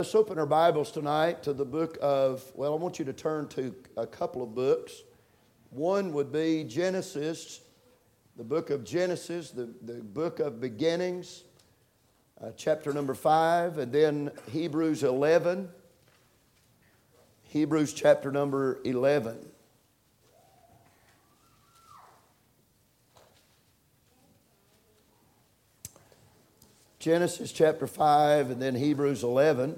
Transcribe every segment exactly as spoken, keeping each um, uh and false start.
Let's open our Bibles tonight to the book of, well, I want you to turn to a couple of books. One would be Genesis, the book of Genesis, the, the book of beginnings, uh, chapter number five, and then Hebrews eleven, Hebrews chapter number eleven. Genesis chapter five and then Hebrews eleven.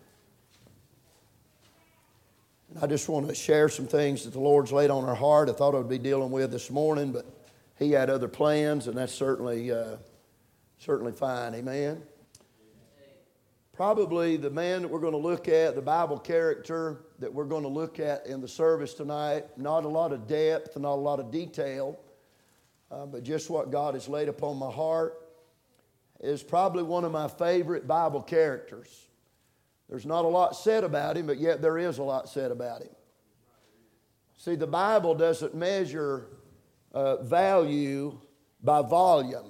I just want to share some things that the Lord's laid on our heart. I thought I would be dealing with this morning, but He had other plans, and that's certainly uh, certainly fine. Amen. Probably the man that we're going to look at, the Bible character that we're going to look at in the service tonight, not a lot of depth, not a lot of detail, uh, but just what God has laid upon my heart, is probably one of my favorite Bible characters. There's not a lot said about him, but yet there is a lot said about him. See, the Bible doesn't measure uh, value by volume.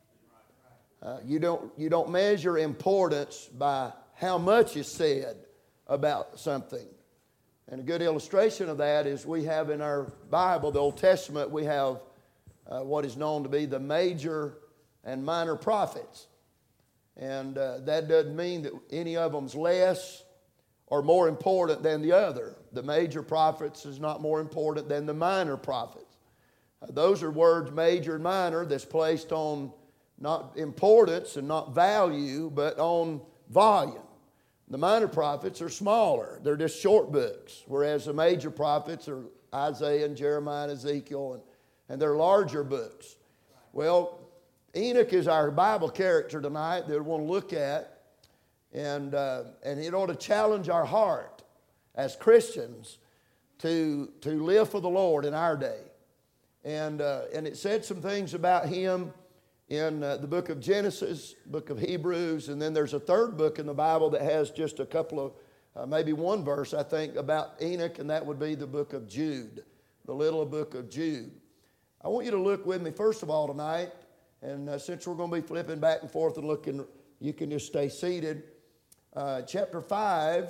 Uh, you don't, you don't measure importance by how much is said about something. And a good illustration of that is we have in our Bible, the Old Testament, we have uh, what is known to be the major and minor prophets. And uh, that doesn't mean that any of them's less or more important than the other. The major prophets is not more important than the minor prophets. Uh, those are words, major and minor, that's placed on not importance and not value, but on volume. The minor prophets are smaller. They're just short books, whereas the major prophets are Isaiah and Jeremiah and Ezekiel, and, and they're larger books. Well, Enoch is our Bible character tonight that we want to look at, and uh, and it ought to challenge our heart as Christians to to live for the Lord in our day. And uh, and it said some things about him in uh, the book of Genesis, book of Hebrews, and then there's a third book in the Bible that has just a couple of, uh, maybe one verse, I think, about Enoch, and that would be the book of Jude, the little book of Jude. I want you to look with me, first of all, tonight. And uh, since we're going to be flipping back and forth and looking, you can just stay seated. Uh, chapter five,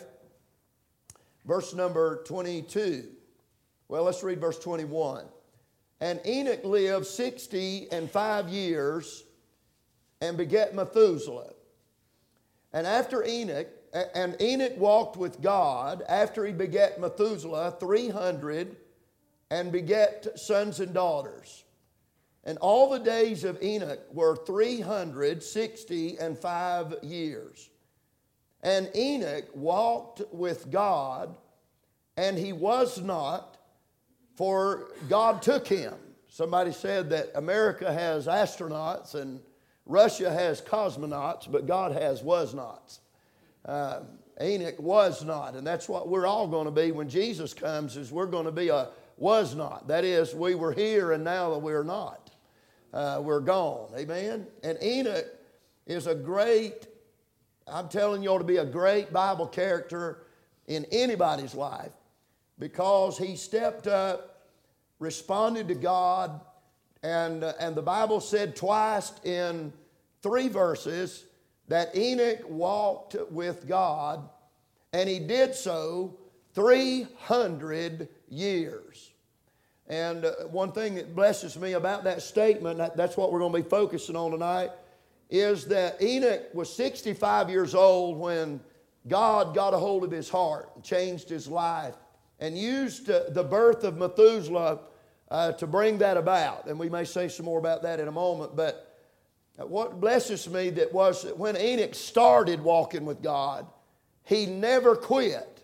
verse number twenty-two. Well, let's read verse twenty-one. And Enoch lived sixty and five years and begat Methuselah. And after Enoch, and Enoch walked with God after he begat Methuselah three hundred and begat sons and daughters. And all the days of Enoch were three hundred sixty and five years. And Enoch walked with God, and he was not, for God took him. Somebody said that America has astronauts and Russia has cosmonauts, but God has was-nots. Uh, Enoch was not, and that's what we're all going to be when Jesus comes, is we're going to be a was-not. That is, we were here and now we're not. Uh, we're gone. Amen? And Enoch is a great, I'm telling you, ought to be a great Bible character in anybody's life, because he stepped up, responded to God, and, uh, and the Bible said twice in three verses that Enoch walked with God, and he did so three hundred years. And uh, one thing that blesses me about that statement, that, that's what we're going to be focusing on tonight, is that Enoch was sixty-five years old when God got a hold of his heart and changed his life and used uh, the birth of Methuselah uh, to bring that about. And we may say some more about that in a moment. But what blesses me that was that when Enoch started walking with God, he never quit.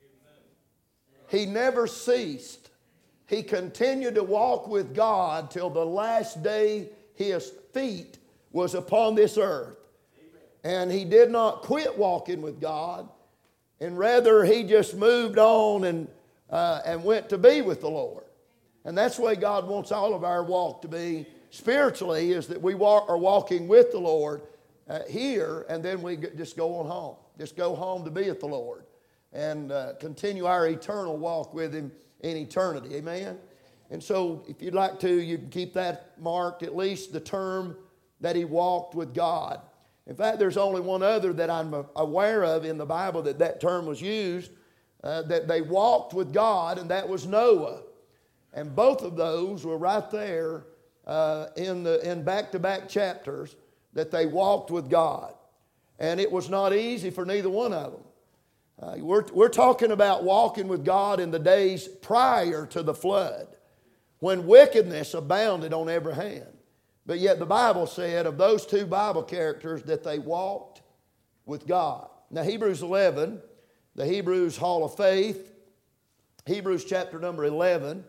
He never ceased. He continued to walk with God till the last day his feet was upon this earth. And he did not quit walking with God, and rather he just moved on and, uh, and went to be with the Lord. And that's the way God wants all of our walk to be spiritually, is that we walk, are walking with the Lord uh, here, and then we just go on home. Just go home to be with the Lord and uh, continue our eternal walk with Him in eternity. Amen? And so if you'd like to, you can keep that marked, at least the term that he walked with God. In fact, there's only one other that I'm aware of in the Bible that that term was used, uh, that they walked with God, and that was Noah. And both of those were right there uh, in the in back-to-back chapters, that they walked with God. And it was not easy for neither one of them. Uh, we're, we're talking about walking with God in the days prior to the flood, when wickedness abounded on every hand. But yet the Bible said of those two Bible characters that they walked with God. Now Hebrews eleven, the Hebrews Hall of Faith, Hebrews chapter number eleven.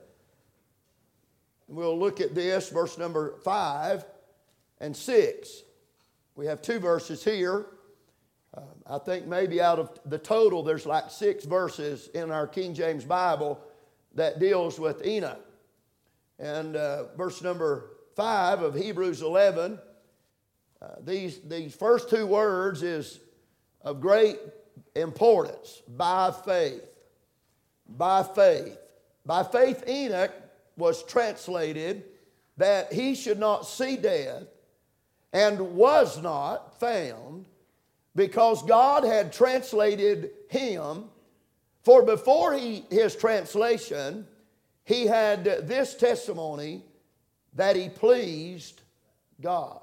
We'll look at this, verse number five and six. We have two verses here. Uh, I think maybe out of the total there's like six verses in our King James Bible that deals with Enoch. And uh, verse number five of Hebrews eleven, uh, these, these first two words is of great importance. By faith. By faith. By faith Enoch was translated that he should not see death, and was not found, because God had translated him. For before he, his translation, he had this testimony, that he pleased God.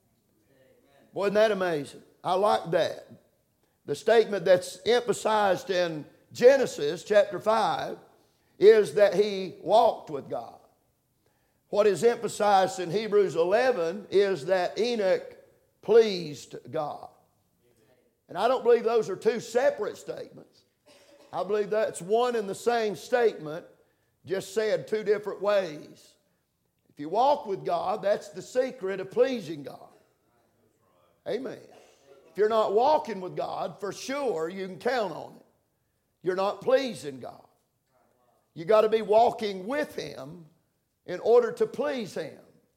Boy, isn't that amazing? I like that. The statement that's emphasized in Genesis chapter five is that he walked with God. What is emphasized in Hebrews eleven is that Enoch pleased God. And I don't believe those are two separate statements. I believe that's one and the same statement, just said two different ways. If you walk with God, that's the secret of pleasing God. Amen. If you're not walking with God, for sure you can count on it. You're not pleasing God. You got to be walking with Him in order to please Him.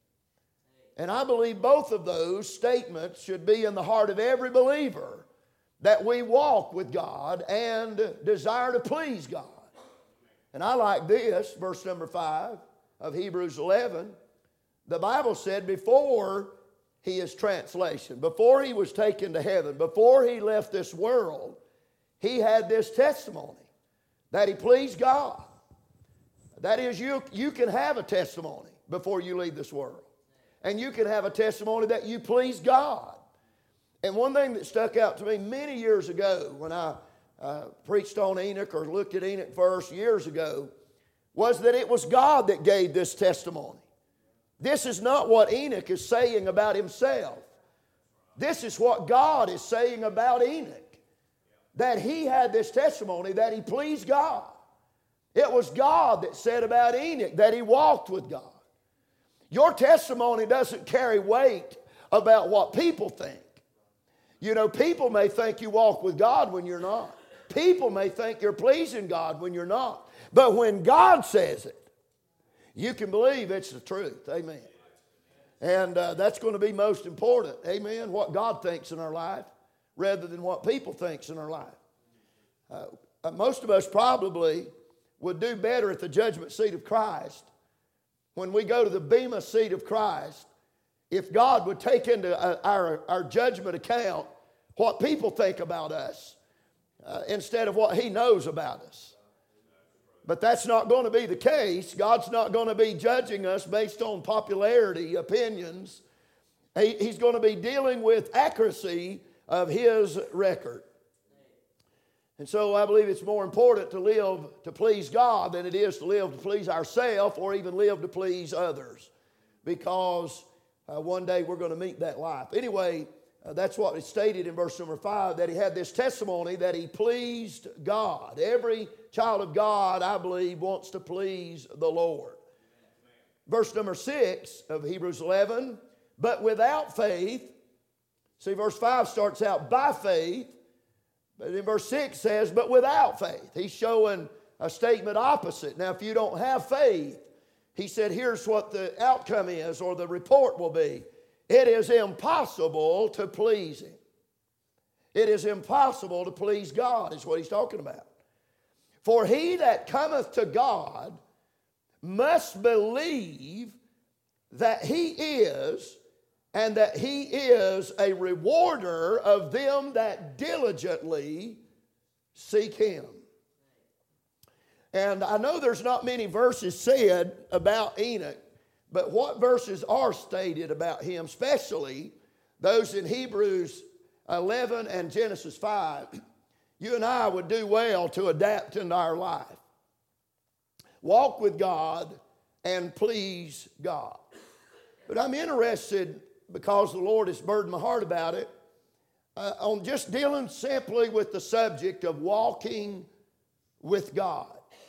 And I believe both of those statements should be in the heart of every believer, that we walk with God and desire to please God. And I like this, verse number five of Hebrews eleven. The Bible said before his translation, before he was taken to heaven, before he left this world, he had this testimony that he pleased God. That is, you, you can have a testimony before you leave this world. And you can have a testimony that you please God. And one thing that stuck out to me many years ago when I uh, preached on Enoch, or looked at Enoch first years ago, was that it was God that gave this testimony. This is not what Enoch is saying about himself. This is what God is saying about Enoch. That he had this testimony that he pleased God. It was God that said about Enoch that he walked with God. Your testimony doesn't carry weight about what people think. You know, people may think you walk with God when you're not. People may think you're pleasing God when you're not. But when God says it, you can believe it's the truth. Amen. And uh, that's going to be most important. Amen. What God thinks in our life rather than what people thinks in our life. Uh, uh, most of us probably would do better at the judgment seat of Christ when we go to the bema seat of Christ if God would take into uh, our, our judgment account what people think about us uh, instead of what He knows about us. But that's not going to be the case. God's not going to be judging us based on popularity, opinions. He, he's going to be dealing with accuracy of His record. And so I believe it's more important to live to please God than it is to live to please ourselves or even live to please others. Because uh, one day we're going to meet that life. Anyway, uh, that's what is stated in verse number five, that he had this testimony that he pleased God. Every child of God, I believe, wants to please the Lord. Verse number six of Hebrews eleven, but without faith, see verse five starts out by faith, but in verse six says, but without faith. He's showing a statement opposite. Now, if you don't have faith, he said, here's what the outcome is, or the report will be. It is impossible to please Him. It is impossible to please God, is what he's talking about. For he that cometh to God must believe that He is, and that he is a rewarder of them that diligently seek him. And I know there's not many verses said about Enoch, but what verses are stated about him, especially those in Hebrews eleven and Genesis five, you and I would do well to adapt into our life. Walk with God and please God. But I'm interested, because the Lord has burdened my heart about it, uh, on just dealing simply with the subject of walking with God.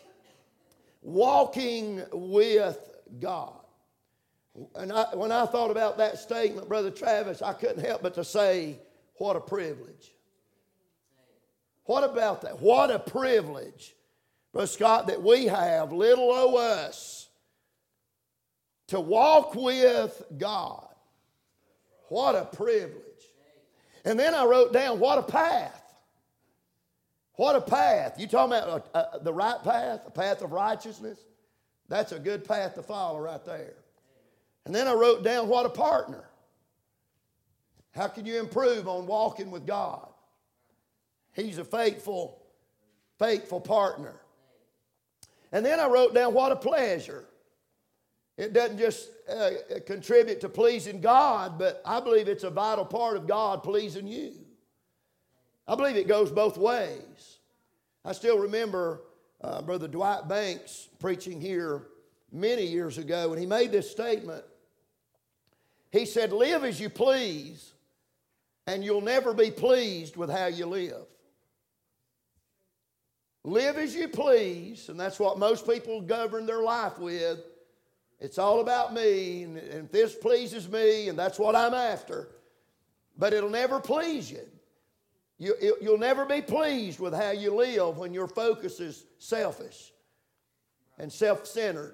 Walking with God. And I, when I thought about that statement, Brother Travis, I couldn't help but to say, what a privilege. What about that? What a privilege, Brother Scott, that we have, little o' us, to walk with God. What a privilege. And then I wrote down, what a path. What a path. You talking about uh, uh, the right path, a path of righteousness? That's a good path to follow right there. And then I wrote down, what a partner. How can you improve on walking with God? He's a faithful, faithful partner. And then I wrote down, what a pleasure. It doesn't just uh, contribute to pleasing God, but I believe it's a vital part of God pleasing you. I believe it goes both ways. I still remember uh, Brother Dwight Banks preaching here many years ago, and he made this statement. He said, live as you please, and you'll never be pleased with how you live. Live as you please, and that's what most people govern their life with. It's all about me, and if this pleases me, and that's what I'm after. But it'll never please you. You, you'll never be pleased with how you live when your focus is selfish and self-centered.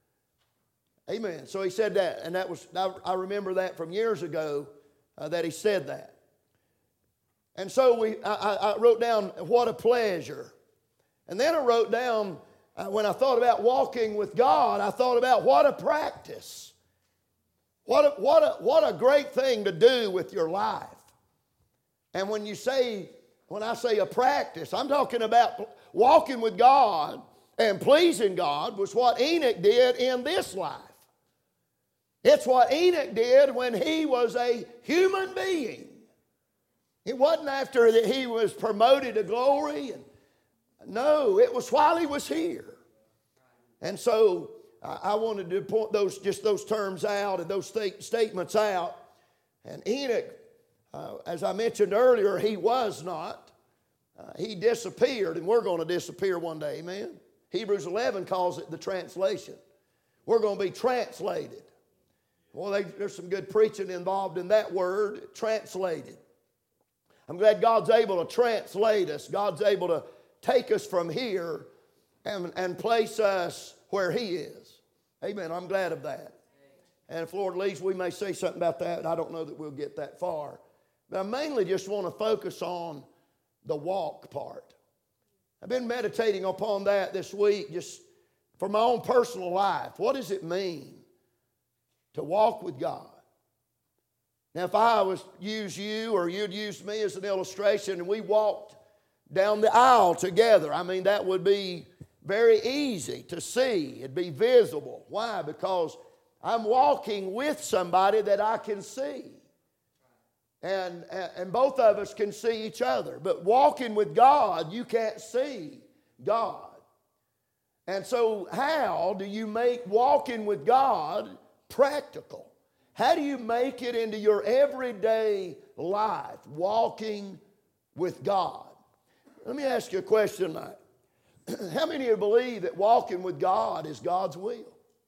Amen. So he said that, and that was I remember that from years ago uh, that he said that. And so we, I, I wrote down, what a pleasure. And then I wrote down, uh, when I thought about walking with God, I thought about what a practice. What a, what a, what a great thing to do with your life. And when you say, when I say a practice, I'm talking about walking with God and pleasing God was what Enoch did in this life. It's what Enoch did when he was a human being. It wasn't after that he was promoted to glory. And, no, it was while he was here. And so I, I wanted to point those just those terms out and those th- statements out. And Enoch, Uh, as I mentioned earlier, he was not. Uh, he disappeared, and we're going to disappear one day, amen? Hebrews eleven calls it the translation. We're going to be translated. Well, they, there's some good preaching involved in that word, translated. I'm glad God's able to translate us. God's able to take us from here and, and place us where he is. Amen. I'm glad of that. And if Lord leads, we may say something about that. I don't know that we'll get that far. But I mainly just want to focus on the walk part. I've been meditating upon that this week just for my own personal life. What does it mean to walk with God? Now, if I was use you or you'd use me as an illustration and we walked down the aisle together, I mean, that would be very easy to see. It'd be visible. Why? Because I'm walking with somebody that I can see. And, and both of us can see each other. But walking with God, you can't see God. And so how do you make walking with God practical? How do you make it into your everyday life, walking with God? Let me ask you a question tonight. How many of you believe that walking with God is God's will?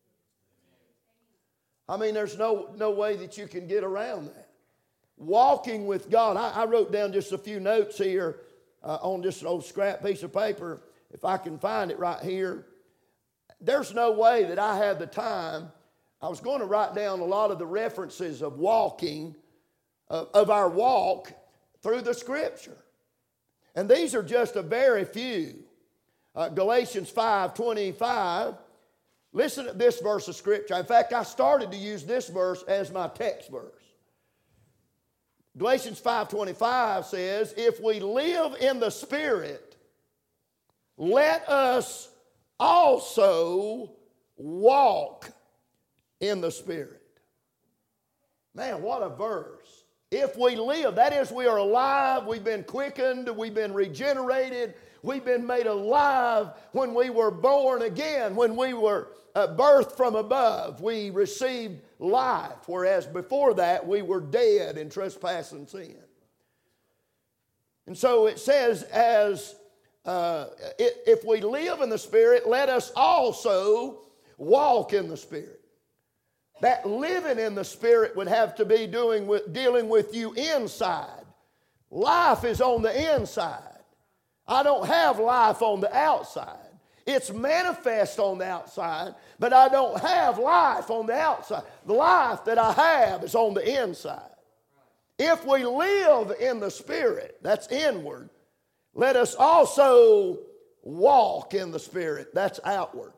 I mean, there's no, no way that you can get around that. Walking with God. I, I wrote down just a few notes here uh, on just an old scrap piece of paper, if I can find it right here. There's no way that I have the time. I was going to write down a lot of the references of walking, uh, of our walk through the Scripture. And these are just a very few. Uh, Galatians five twenty-five. Listen to this verse of Scripture. In fact, I started to use this verse as my text verse. Galatians five twenty-five says, if we live in the Spirit, let us also walk in the Spirit. Man, what a verse. If we live, that is, we are alive, we've been quickened, we've been regenerated, we've been made alive when we were born again, when we were uh, birthed from above, we received life, whereas before that we were dead in trespass and sin. And so it says, as uh, if we live in the Spirit, let us also walk in the Spirit. That living in the Spirit would have to be doing with, dealing with you inside. Life is on the inside. I don't have life on the outside. It's manifest on the outside, but I don't have life on the outside. The life that I have is on the inside. If we live in the Spirit, that's inward, let us also walk in the Spirit, that's outward.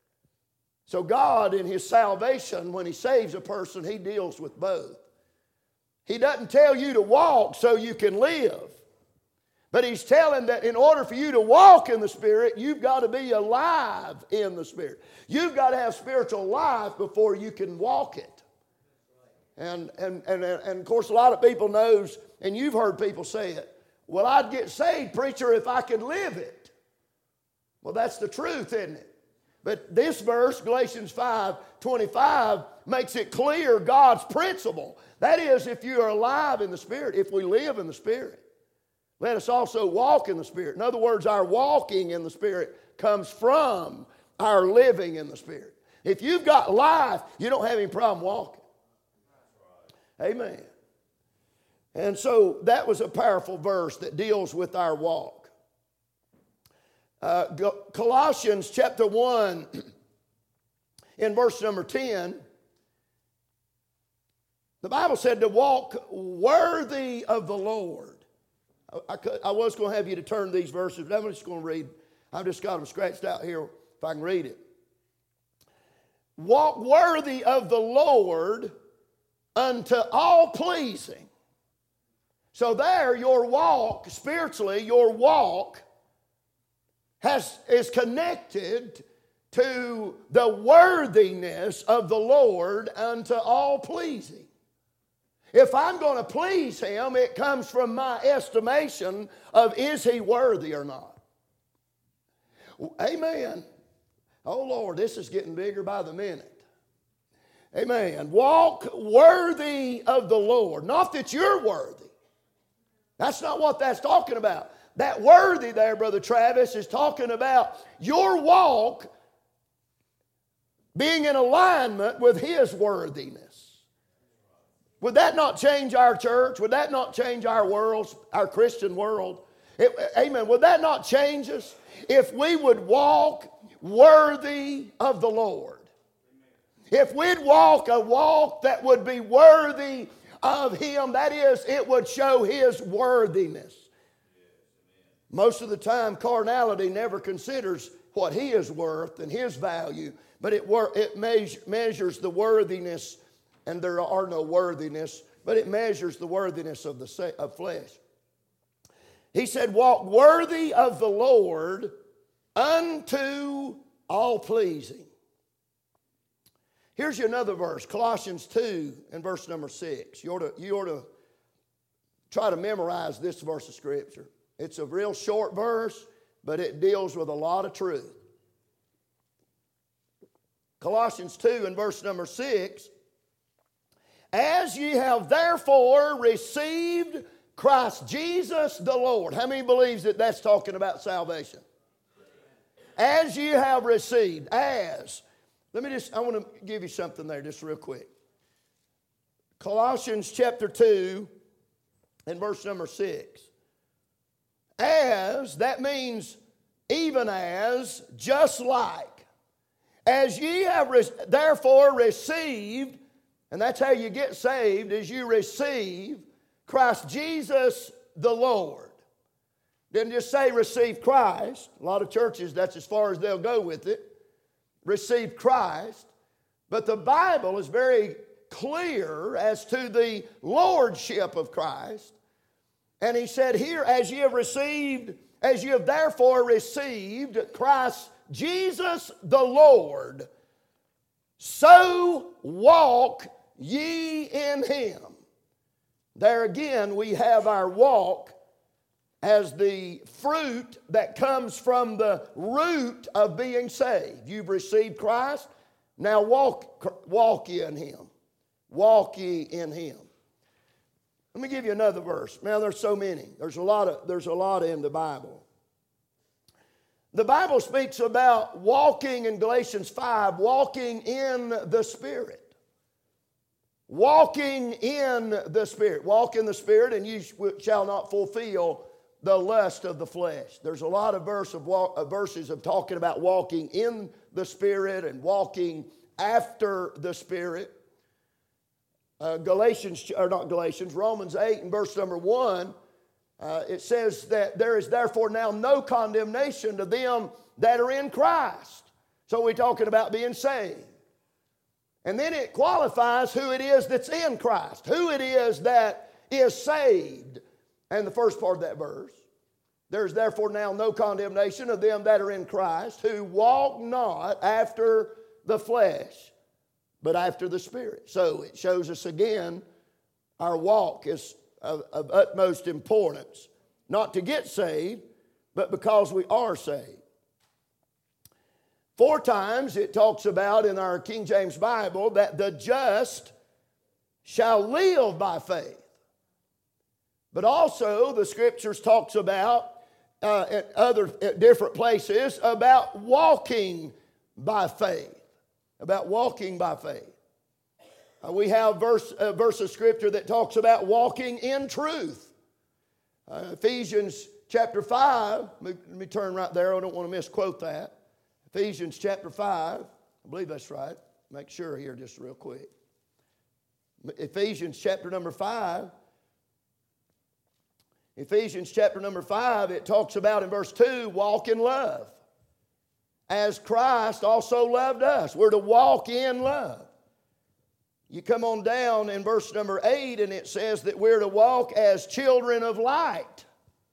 So God, in His salvation, when He saves a person, He deals with both. He doesn't tell you to walk so you can live. But He's telling that in order for you to walk in the Spirit, you've got to be alive in the Spirit. You've got to have spiritual life before you can walk it. And, and, and, and of course, a lot of people knows, and you've heard people say it, well, I'd get saved, preacher, if I could live it. Well, that's the truth, isn't it? But this verse, Galatians five twenty-five, makes it clear God's principle. That is, if you are alive in the Spirit, if we live in the Spirit, let us also walk in the Spirit. In other words, our walking in the Spirit comes from our living in the Spirit. If you've got life, you don't have any problem walking. Amen. And so that was a powerful verse that deals with our walk. Uh, Colossians chapter one, in verse number ten, the Bible said to walk worthy of the Lord. I, I, could, I was going to have you to turn these verses, but I'm just going to read. I've just got them scratched out here if I can read it. Walk worthy of the Lord unto all pleasing. So there, your walk, spiritually, your walk has, is connected to the worthiness of the Lord unto all pleasing. If I'm going to please Him, it comes from my estimation of is He worthy or not. Amen. Oh Lord, this is getting bigger by the minute. Amen. Walk worthy of the Lord. Not that you're worthy. That's not what that's talking about. That worthy there, Brother Travis, is talking about your walk being in alignment with His worthiness. Would that not change our church? Would that not change our world, our Christian world? It, amen. Would that not change us if we would walk worthy of the Lord? If we'd walk a walk that would be worthy of Him, that is, it would show His worthiness. Most of the time, carnality never considers what He is worth and His value, but it, it measure, measures the worthiness, and there are no worthiness, but it measures the worthiness of the of flesh. He said, walk worthy of the Lord unto all pleasing. Here's another verse, Colossians two and verse number six. You ought to, you ought to try to memorize this verse of Scripture. It's a real short verse, but it deals with a lot of truth. Colossians two and verse number six. As ye have therefore received Christ Jesus the Lord. How many believes that that's talking about salvation? As ye have received, as. Let me just, I want to give you something there just real quick. Colossians chapter two and verse number six. As, that means even as, just like. As ye have re- therefore received, and that's how you get saved, is you receive Christ Jesus the Lord. Didn't just say receive Christ. A lot of churches, that's as far as they'll go with it. Receive Christ. But the Bible is very clear as to the lordship of Christ. And he said here, as ye have received, as you have therefore received Christ Jesus the Lord, so walk ye in him. There again we have our walk as the fruit that comes from the root of being saved. You've received Christ, now walk, walk ye in him. Walk ye in him. Let me give you another verse. Now there's so many. There's a lot of, there's a lot in the Bible. The Bible speaks about walking in Galatians five, walking in the Spirit. Walking in the Spirit. Walk in the Spirit and you shall not fulfill the lust of the flesh. There's a lot of, verse of walk, uh, verses of talking about walking in the Spirit and walking after the Spirit. Uh, Galatians, or not Galatians, Romans eight and verse number one, uh, it says that there is therefore now no condemnation to them that are in Christ. So we're talking about being saved. And then it qualifies who it is that's in Christ, who it is that is saved. And the first part of that verse, there's therefore now no condemnation of them that are in Christ, who walk not after the flesh, but after the Spirit. So it shows us again, our walk is of, of utmost importance. Not to get saved, but because we are saved. Four times it talks about in our King James Bible that the just shall live by faith. But also the Scriptures talks about, uh, at other at different places, about walking by faith. About walking by faith. Uh, we have verse, a verse of Scripture that talks about walking in truth. Uh, Ephesians chapter five, let me, let me turn right there, I don't want to misquote that. Ephesians chapter five, I believe that's right. Make sure here just real quick. Ephesians chapter number five. Ephesians chapter number five, it talks about in verse two, walk in love. As Christ also loved us. We're to walk in love. You come on down in verse number eight and it says that we're to walk as children of light.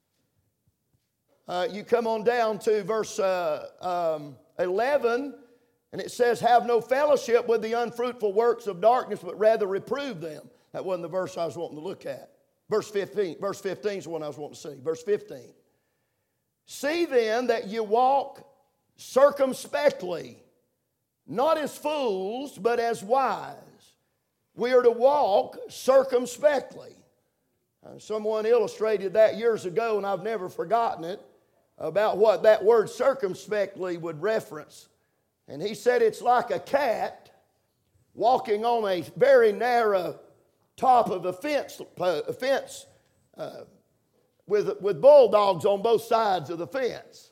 Uh, you come on down to verse uh, um, eleven and it says, have no fellowship with the unfruitful works of darkness, but rather reprove them. That wasn't the verse I was wanting to look at. Verse fifteen. Verse fifteen is the one I was wanting to see. Verse fifteen. See then that you walk circumspectly, not as fools, but as wise. We are to walk circumspectly. Uh, someone illustrated that years ago, and I've never forgotten it, about what that word circumspectly would reference. And he said it's like a cat walking on a very narrow top of a fence, a fence uh, with, with bulldogs on both sides of the fence.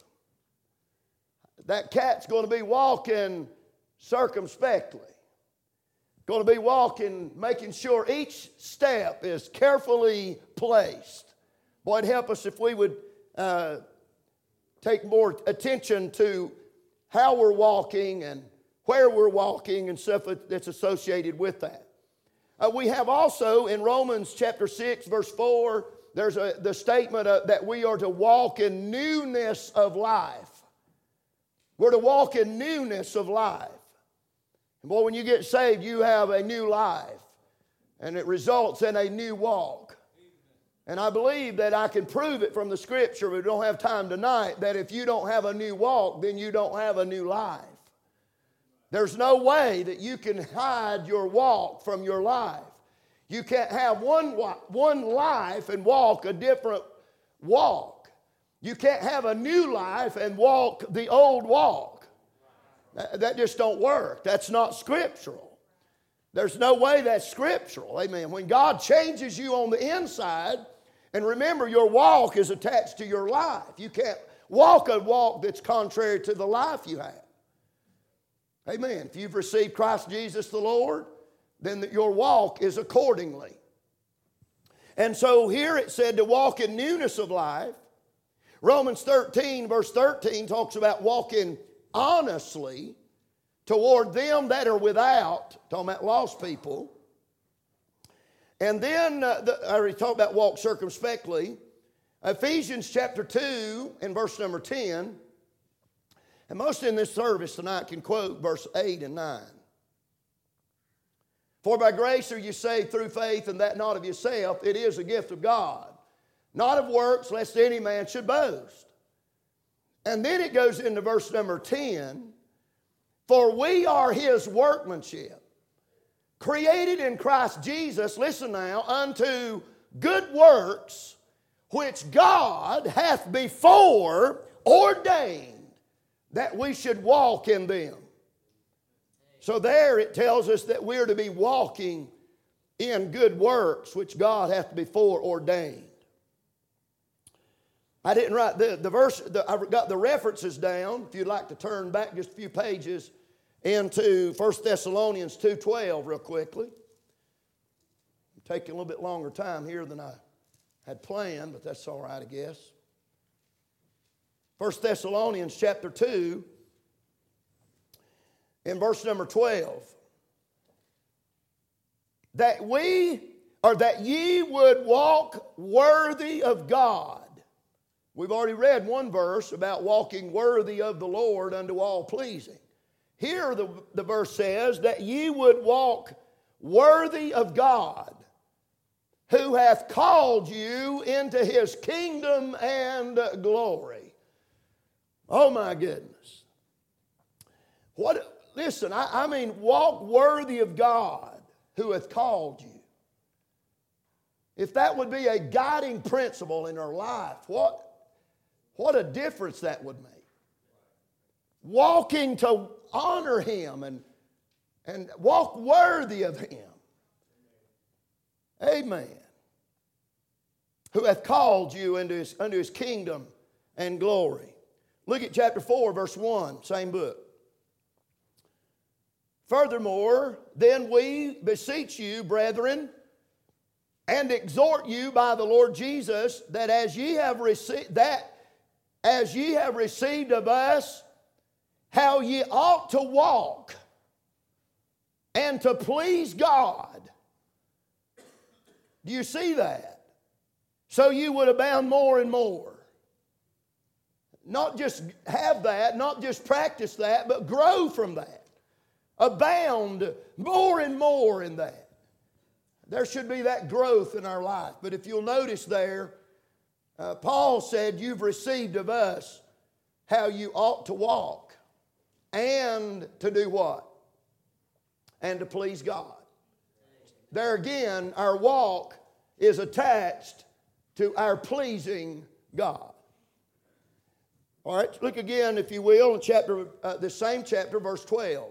That cat's going to be walking circumspectly. Going to be walking, making sure each step is carefully placed. Boy, it'd help us if we would uh, take more attention to how we're walking and where we're walking and stuff that's associated with that. Uh, we have also in Romans chapter six, verse four, there's a, the statement uh, that we are to walk in newness of life. We're to walk in newness of life. And boy, when you get saved, you have a new life. And it results in a new walk. And I believe that I can prove it from the Scripture, but we don't have time tonight, that if you don't have a new walk, then you don't have a new life. There's no way that you can hide your walk from your life. You can't have one, one life and walk a different walk. You can't have a new life and walk the old walk. That just don't work. That's not scriptural. There's no way that's scriptural. Amen. When God changes you on the inside, and remember your walk is attached to your life. You can't walk a walk that's contrary to the life you have. Amen. If you've received Christ Jesus the Lord, then your walk is accordingly. And so here it said to walk in newness of life. Romans thirteen, verse thirteen, talks about walking honestly toward them that are without, talking about lost people, And then, uh, the, I already talked about walk circumspectly. Ephesians chapter two and verse number ten. And most in this service tonight can quote verse eight and nine. For by grace are you saved through faith, and that not of yourself. It is a gift of God, not of works, lest any man should boast. And then it goes into verse number ten. For we are his workmanship, created in Christ Jesus, listen now, unto good works, which God hath before ordained that we should walk in them. So there it tells us that we're to be walking in good works, which God hath before ordained. I didn't write the, the verse, the, I got the references down. If you'd like to turn back just a few pages into First Thessalonians two twelve real quickly. I'm taking a little bit longer time here than I had planned, but that's all right, I guess. First Thessalonians chapter two, in verse number twelve. That we, or that ye would walk worthy of God. We've already read one verse about walking worthy of the Lord unto all pleasing. Here the, the verse says that ye would walk worthy of God, who hath called you into his kingdom and glory. Oh my goodness. What? Listen, I, I mean, walk worthy of God who hath called you. If that would be a guiding principle in our life, what, what a difference that would make. Walking to honor him and, and walk worthy of him. Amen. Who hath called you into his, unto his kingdom and glory. Look at chapter four, verse one, same book. Furthermore, then we beseech you, brethren, and exhort you by the Lord Jesus, that as ye have received that as ye have received of us, how ye ought to walk and to please God. Do you see that? So you would abound more and more. Not just have that, not just practice that, but grow from that. Abound more and more in that. There should be that growth in our life. But if you'll notice there, uh, Paul said, you've received of us how you ought to walk and to do what? And to please God. There again, our walk is attached to our pleasing God. All right, look again, if you will, in chapter, uh, the same chapter, verse twelve.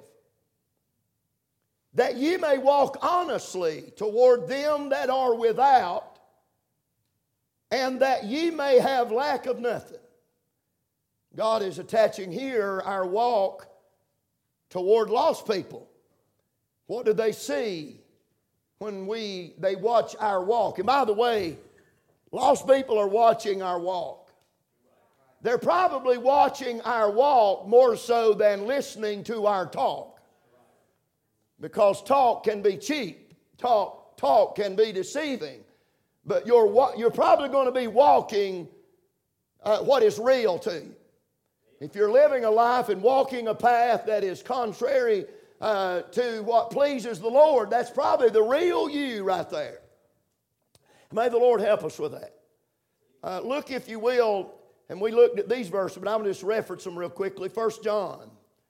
That ye may walk honestly toward them that are without, and that ye may have lack of nothing. God is attaching here our walk toward lost people. What do they see when we they watch our walk? And by the way, lost people are watching our walk. They're probably watching our walk more so than listening to our talk. Because talk can be cheap. Talk, talk can be deceiving. But you're, you're probably going to be walking uh, what is real to you. If you're living a life and walking a path that is contrary uh, to what pleases the Lord, that's probably the real you right there. May the Lord help us with that. Uh, look, if you will, and we looked at these verses, but I'm going to just reference them real quickly. First John.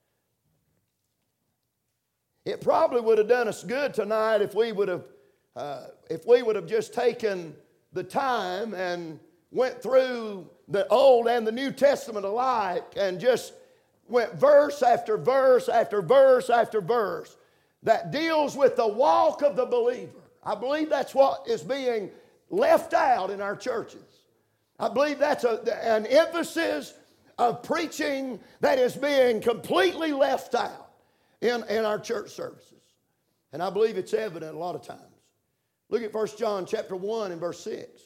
It probably would have done us good tonight if we would have, uh, if we would have just taken the time and went through the Old and the New Testament alike and just went verse after verse after verse after verse that deals with the walk of the believer. I believe that's what is being left out in our churches. I believe that's a, an emphasis of preaching that is being completely left out in, in our church services. And I believe it's evident a lot of times. Look at First John chapter one and verse six.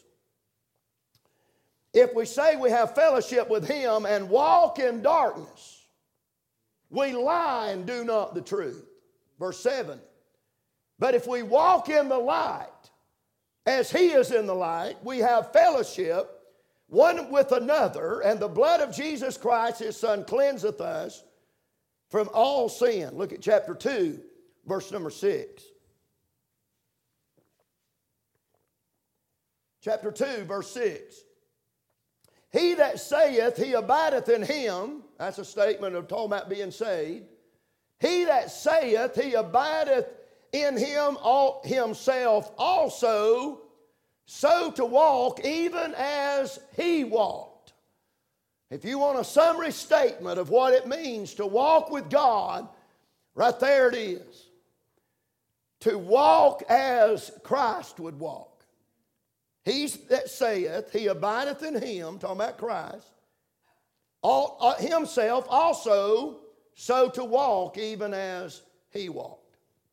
If we say we have fellowship with him and walk in darkness, we lie and do not the truth. Verse seven. But if we walk in the light, as he is in the light, we have fellowship one with another, and the blood of Jesus Christ, his Son, cleanseth us from all sin. Look at chapter two, verse number six. Chapter two, verse six. He that saith he abideth in him, that's a statement of talking about being saved. He that saith he abideth in him all, himself also, so to walk even as he walked. If you want a summary statement of what it means to walk with God, right there it is. To walk as Christ would walk. He that saith he abideth in him, talking about Christ, all, uh, himself also, so to walk even as he walked.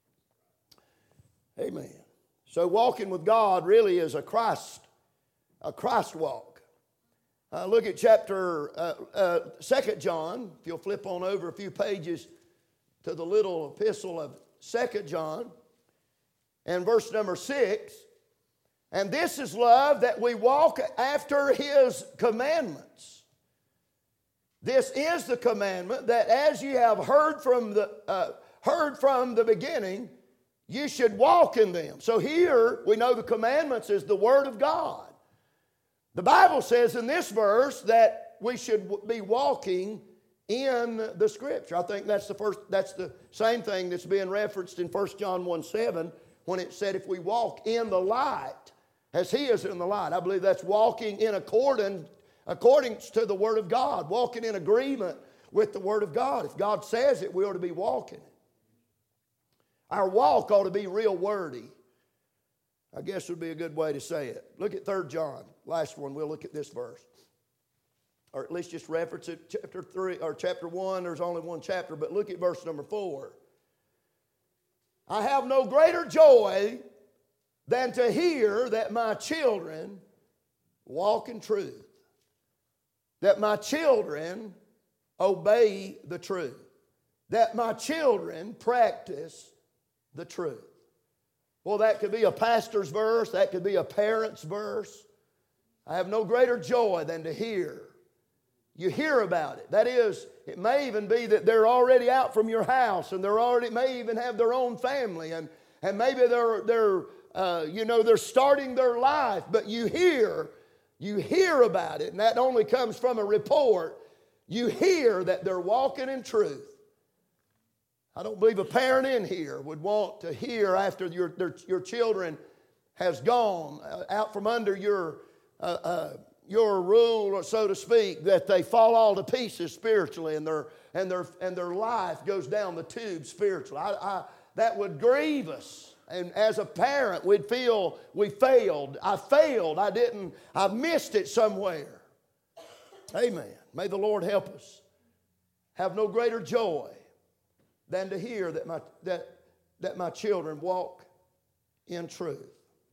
Amen. So walking with God really is a Christ, a Christ walk. Uh, look at chapter, uh, uh, Second John, if you'll flip on over a few pages to the little epistle of Second John, and verse number six. And this is love, that we walk after his commandments. This is the commandment, that as ye have heard from the, uh, heard from the beginning, you should walk in them. So here we know the commandments is the Word of God. The Bible says in this verse that we should be walking in the Scripture. I think that's the first, that's the same thing that's being referenced in First John one seven when it said if we walk in the light as he is in the light. I believe that's walking in accordance, according to the Word of God, walking in agreement with the Word of God. If God says it, we ought to be walking it. Our walk ought to be real wordy. I guess would be a good way to say it. Look at Third John. Last one, we'll look at this verse. Or at least just reference it, chapter three or chapter one. There's only one chapter, but look at verse number four. I have no greater joy than to hear that my children walk in truth, that my children obey the truth, that my children practice the truth. Well, that could be a pastor's verse. That could be a parent's verse. I have no greater joy than to hear. You hear about it. That is, it may even be that they're already out from your house, and they're already may even have their own family, and, and maybe they're they're uh, you know they're starting their life. But you hear, you hear about it, and that only comes from a report. You hear that they're walking in truth. I don't believe a parent in here would want to hear after your, their, your children has gone uh, out from under your, uh, uh, your rule, so to speak, that they fall all to pieces spiritually and their, and their, and their life goes down the tube spiritually. I, I, that would grieve us. And as a parent, we'd feel we failed. I failed. I didn't, I missed it somewhere. Amen. May the Lord help us. Have no greater joy than to hear that my, that, that my children walk in truth.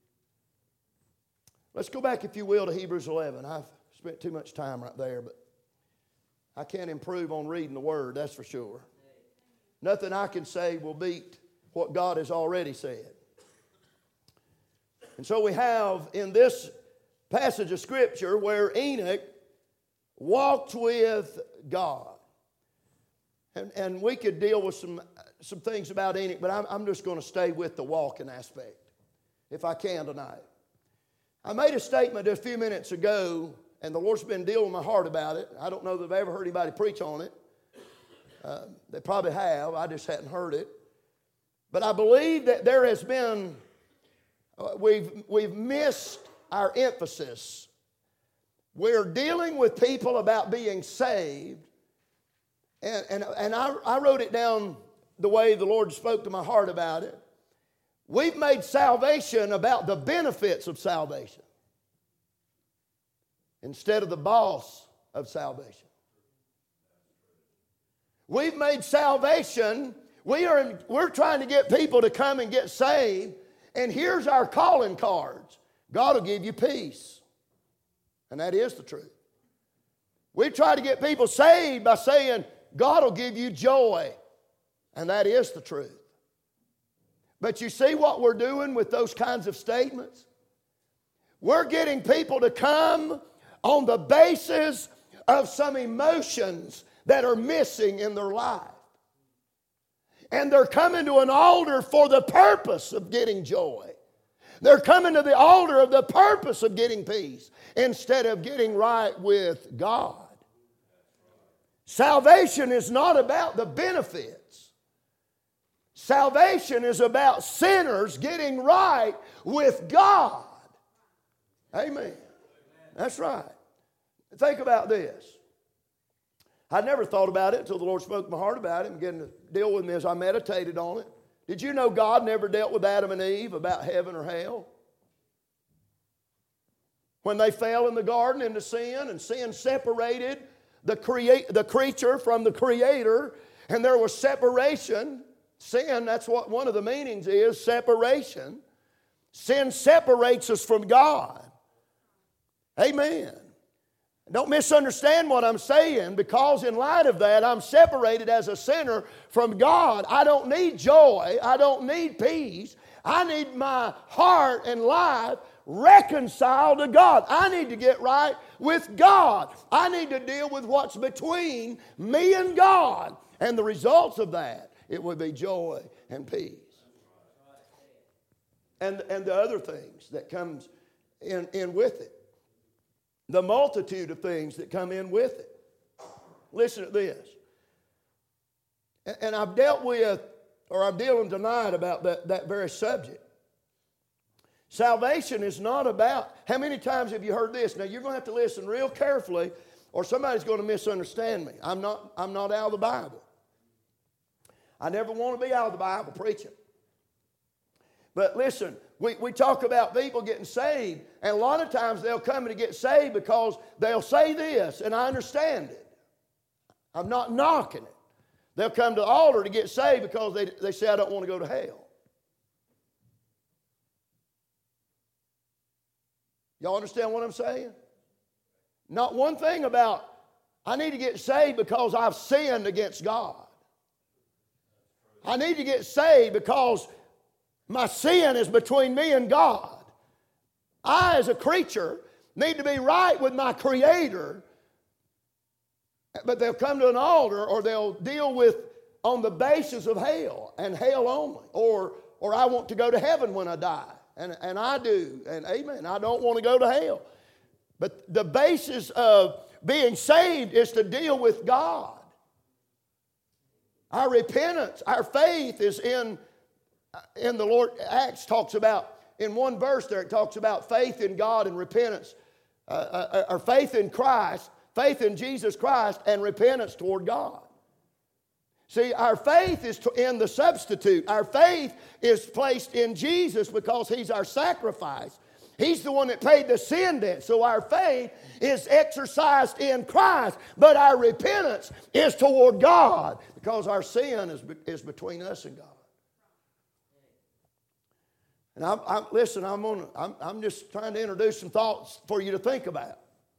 Let's go back, if you will, to Hebrews eleven. I've spent too much time right there, but I can't improve on reading the Word, that's for sure. Nothing I can say will beat what God has already said. And so we have in this passage of Scripture where Enoch walked with God. And, and we could deal with some, some things about Enoch, but I'm, I'm just going to stay with the walking aspect, if I can tonight. I made a statement a few minutes ago, and the Lord's been dealing with my heart about it. I don't know that I've ever heard anybody preach on it. Uh, they probably have. I just hadn't heard it. But I believe that there has been, uh, we've, we've missed our emphasis. We're dealing with people about being saved. And, and, and I, I wrote it down the way the Lord spoke to my heart about it. We've made salvation about the benefits of salvation instead of the boss of salvation. We've made salvation, we are, we're trying to get people to come and get saved, and here's our calling cards. God will give you peace. And that is the truth. We try to get people saved by saying, God will give you joy. And that is the truth. But you see what we're doing with those kinds of statements? We're getting people to come on the basis of some emotions that are missing in their life. And they're coming to an altar for the purpose of getting joy. They're coming to the altar of the purpose of getting peace instead of getting right with God. Salvation is not about the benefits. Salvation is about sinners getting right with God. Amen. That's right. Think about this. I'd never thought about it until the Lord spoke to my heart about it and began to deal with me as I meditated on it. Did you know God never dealt with Adam and Eve about heaven or hell? When they fell in the garden into sin, and sin separated the, crea- the creature from the Creator, and there was separation. Sin, that's what one of the meanings is, separation. Sin separates us from God. Amen. Don't misunderstand what I'm saying, because in light of that, I'm separated as a sinner from God. I don't need joy. I don't need peace. I need my heart and life reconciled to God. I need to get right with God. I need to deal with what's between me and God. And the results of that, it would be joy and peace. And, and the other things that comes in, in with it. The multitude of things that come in with it. Listen to this. And, and I've dealt with, or I'm dealing tonight about that, that very subject. Salvation is not about, how many times have you heard this? Now you're going to have to listen real carefully or somebody's going to misunderstand me. I'm not, I'm not out of the Bible. I never want to be out of the Bible preaching. But listen, we, we talk about people getting saved, and a lot of times they'll come to get saved because they'll say this, and I understand it. I'm not knocking it. They'll come to the altar to get saved because they, they say, I don't want to go to hell. Y'all understand what I'm saying? Not one thing about, I need to get saved because I've sinned against God. I need to get saved because my sin is between me and God. I, as a creature, need to be right with my Creator. But they'll come to an altar, or they'll deal with on the basis of hell and hell only. Or, or I want to go to heaven when I die. And, and I do. And amen. I don't want to go to hell. But the basis of being saved is to deal with God. Our repentance, our faith is in, in the Lord. Acts talks about, in one verse there, it talks about faith in God and repentance. Uh, uh, or faith in Christ, faith in Jesus Christ, and repentance toward God. See, our faith is in the substitute. Our faith is placed in Jesus because He's our sacrifice. He's the one that paid the sin debt. So our faith is exercised in Christ, but our repentance is toward God because our sin is, is between us and God. And I'm, I'm, listen, I'm, on, I'm, I'm just trying to introduce some thoughts for you to think about.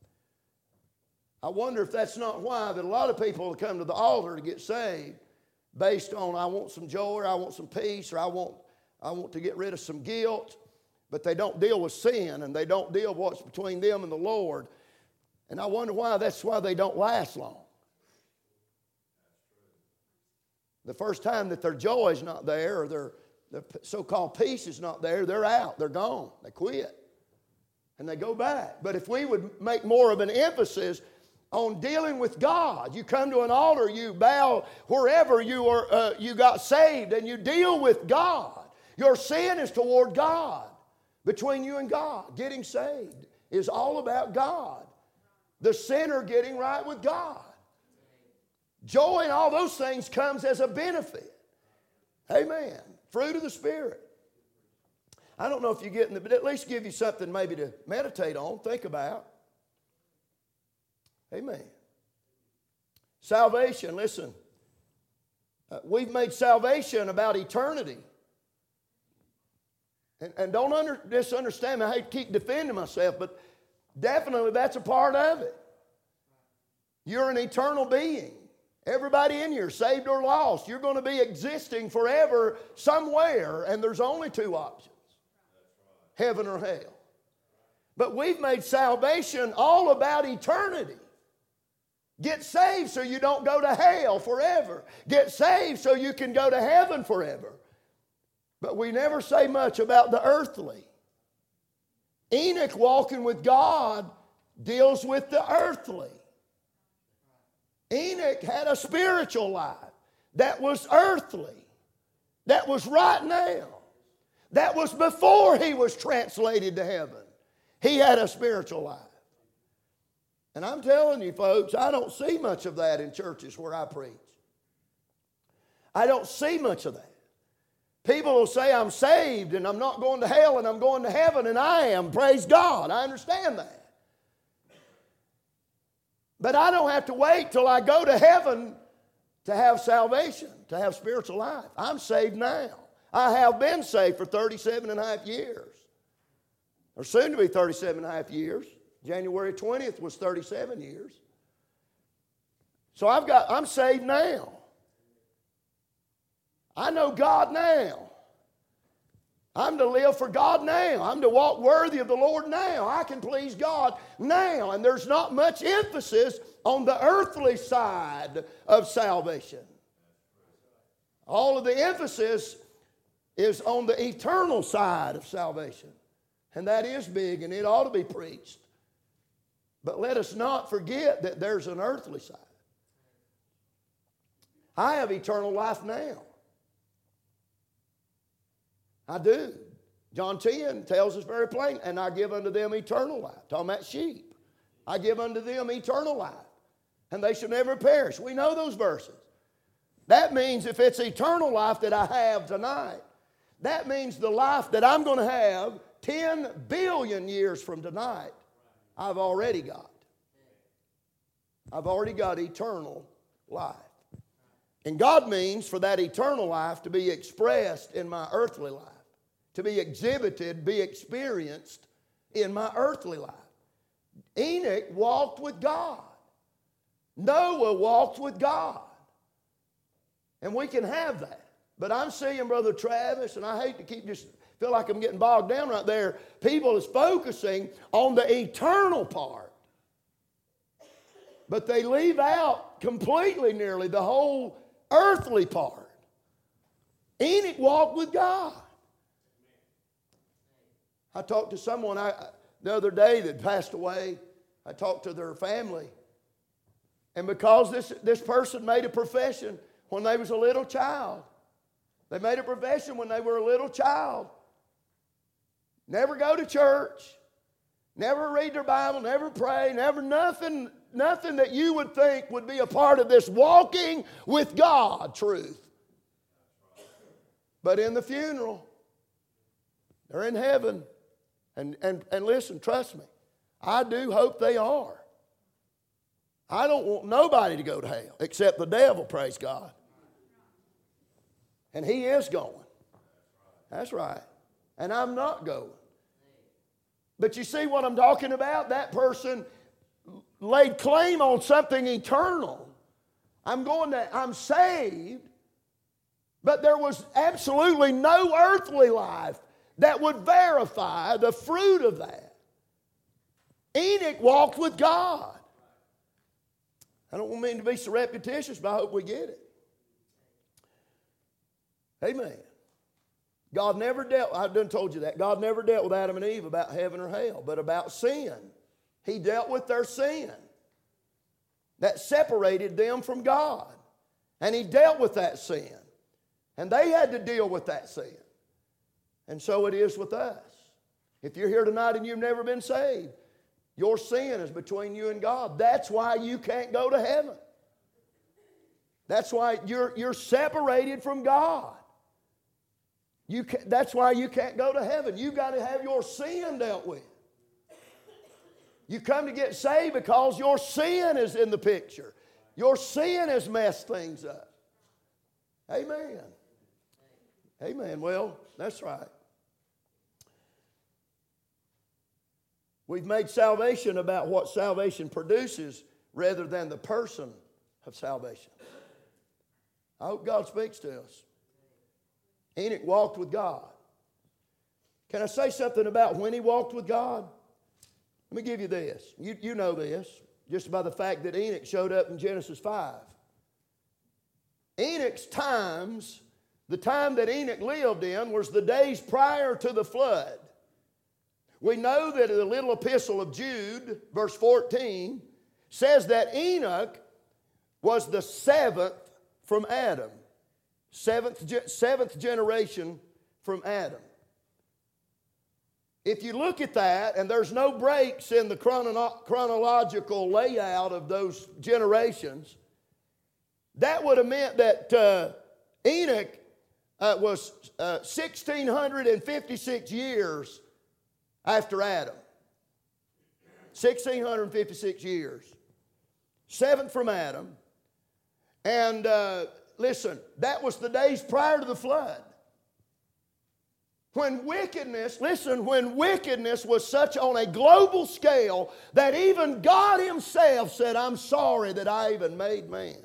I wonder if that's not why that a lot of people come to the altar to get saved based on, I want some joy, or I want some peace, or I want, I want to get rid of some guilt. But they don't deal with sin, and they don't deal with what's between them and the Lord. And I wonder why that's why they don't last long. The first time that their joy is not there, or their, their so-called peace is not there, they're out, they're gone, they quit. And they go back. But if we would make more of an emphasis on dealing with God, you come to an altar, you bow wherever you, are, uh, you got saved, and you deal with God. Your sin is toward God. Between you and God, getting saved is all about God. The sinner getting right with God. Joy and all those things comes as a benefit. Amen. Fruit of the Spirit. I don't know if you're getting it, but at least give you something maybe to meditate on, think about. Amen. Salvation, listen. Uh, we've made salvation about eternity. And, and don't under, misunderstand me. I hate to keep defending myself, but definitely that's a part of it. You're an eternal being. Everybody in here, saved or lost, you're going to be existing forever somewhere, and there's only two options. Heaven or hell. But we've made salvation all about eternity. Get saved so you don't go to hell forever. Get saved so you can go to heaven forever. But we never say much about the earthly. Enoch walking with God deals with the earthly. Enoch had a spiritual life that was earthly, that was right now, that was before he was translated to heaven. He had a spiritual life. And I'm telling you, folks, I don't see much of that in churches where I preach. I don't see much of that. People will say, I'm saved and I'm not going to hell and I'm going to heaven, and I am. Praise God. I understand that. But I don't have to wait till I go to heaven to have salvation, to have spiritual life. I'm saved now. I have been saved for thirty-seven and a half years. Or soon to be thirty-seven and a half years. January twentieth was thirty-seven years. So I've got, I'm saved now. I know God now. I'm to live for God now. I'm to walk worthy of the Lord now. I can please God now. And there's not much emphasis on the earthly side of salvation. All of the emphasis is on the eternal side of salvation. And that is big, and it ought to be preached. But let us not forget that there's an earthly side. I have eternal life now. I do. John ten tells us very plain, and I give unto them eternal life. Talking about sheep. I give unto them eternal life, and they shall never perish. We know those verses. That means if it's eternal life that I have tonight, that means the life that I'm going to have ten billion years from tonight, I've already got. I've already got eternal life. And God means for that eternal life to be expressed in my earthly life, to be exhibited, be experienced in my earthly life. Enoch walked with God. Noah walked with God. And we can have that. But I'm seeing Brother Travis, and I hate to keep just feel like I'm getting bogged down right there. People is focusing on the eternal part. But they leave out completely nearly the whole earthly part. Enoch walked with God. I talked to someone I, the other day that passed away. I talked to their family. And because this, this person made a profession when they was a little child. They made a profession when they were a little child. Never go to church. Never read their Bible. Never pray. Never nothing, nothing that you would think would be a part of this walking with God truth. But in the funeral, they're in heaven. And, and, and listen, trust me, I do hope they are. I don't want nobody to go to hell except the devil, praise God. And he is going. That's right. And I'm not going. But you see what I'm talking about? That person laid claim on something eternal. I'm going to, I'm saved, but there was absolutely no earthly life that would verify the fruit of that. Enoch walked with God. I don't mean to be so repetitious, but I hope we get it. Amen. God never dealt, I've done told you that, God never dealt with Adam and Eve about heaven or hell, but about sin. He dealt with their sin that separated them from God. And he dealt with that sin. And they had to deal with that sin. And so it is with us. If you're here tonight and you've never been saved, your sin is between you and God. That's why you can't go to heaven. That's why you're, you're separated from God. You can, that's why you can't go to heaven. You've got to have your sin dealt with. You come to get saved because your sin is in the picture. Your sin has messed things up. Amen. Amen. Well, that's right. We've made salvation about what salvation produces rather than the person of salvation. I hope God speaks to us. Enoch walked with God. Can I say something about when he walked with God? Let me give you this. You, you know this, just by the fact that Enoch showed up in Genesis five. Enoch's times, the time that Enoch lived in, was the days prior to the flood. We know that in the little epistle of Jude, verse fourteen, says that Enoch was the seventh from Adam. Seventh, seventh generation from Adam. If you look at that, and there's no breaks in the chrono- chronological layout of those generations, that would have meant that uh, Enoch uh, was uh, one thousand six hundred fifty-six years after Adam. one thousand six hundred fifty-six years. Seventh from Adam. And uh, listen, that was the days prior to the flood. When wickedness, listen, when wickedness was such on a global scale that even God himself said, I'm sorry that I even made man.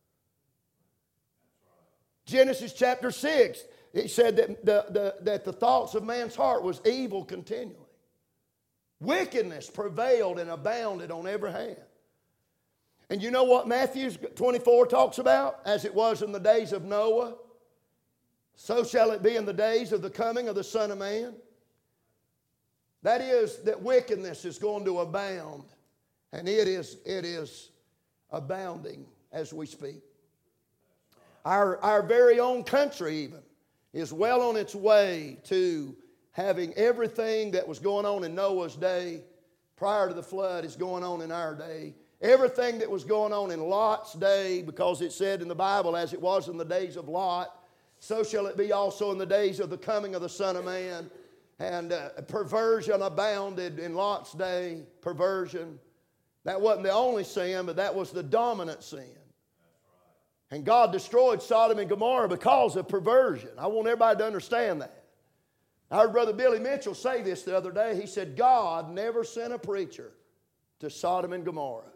Genesis chapter six, it said that the, the, that the thoughts of man's heart was evil continually. Wickedness prevailed and abounded on every hand. And you know what Matthew twenty-four talks about? As it was in the days of Noah, so shall it be in the days of the coming of the Son of Man. That is, that wickedness is going to abound. And it is, it is abounding as we speak. Our, our very own country even is well on its way to having everything that was going on in Noah's day prior to the flood is going on in our day. Everything that was going on in Lot's day, because it said in the Bible, as it was in the days of Lot, so shall it be also in the days of the coming of the Son of Man. And uh, perversion abounded in Lot's day, perversion. That wasn't the only sin, but that was the dominant sin. And God destroyed Sodom and Gomorrah because of perversion. I want everybody to understand that. I heard Brother Billy Mitchell say this the other day. He said, God never sent a preacher to Sodom and Gomorrah.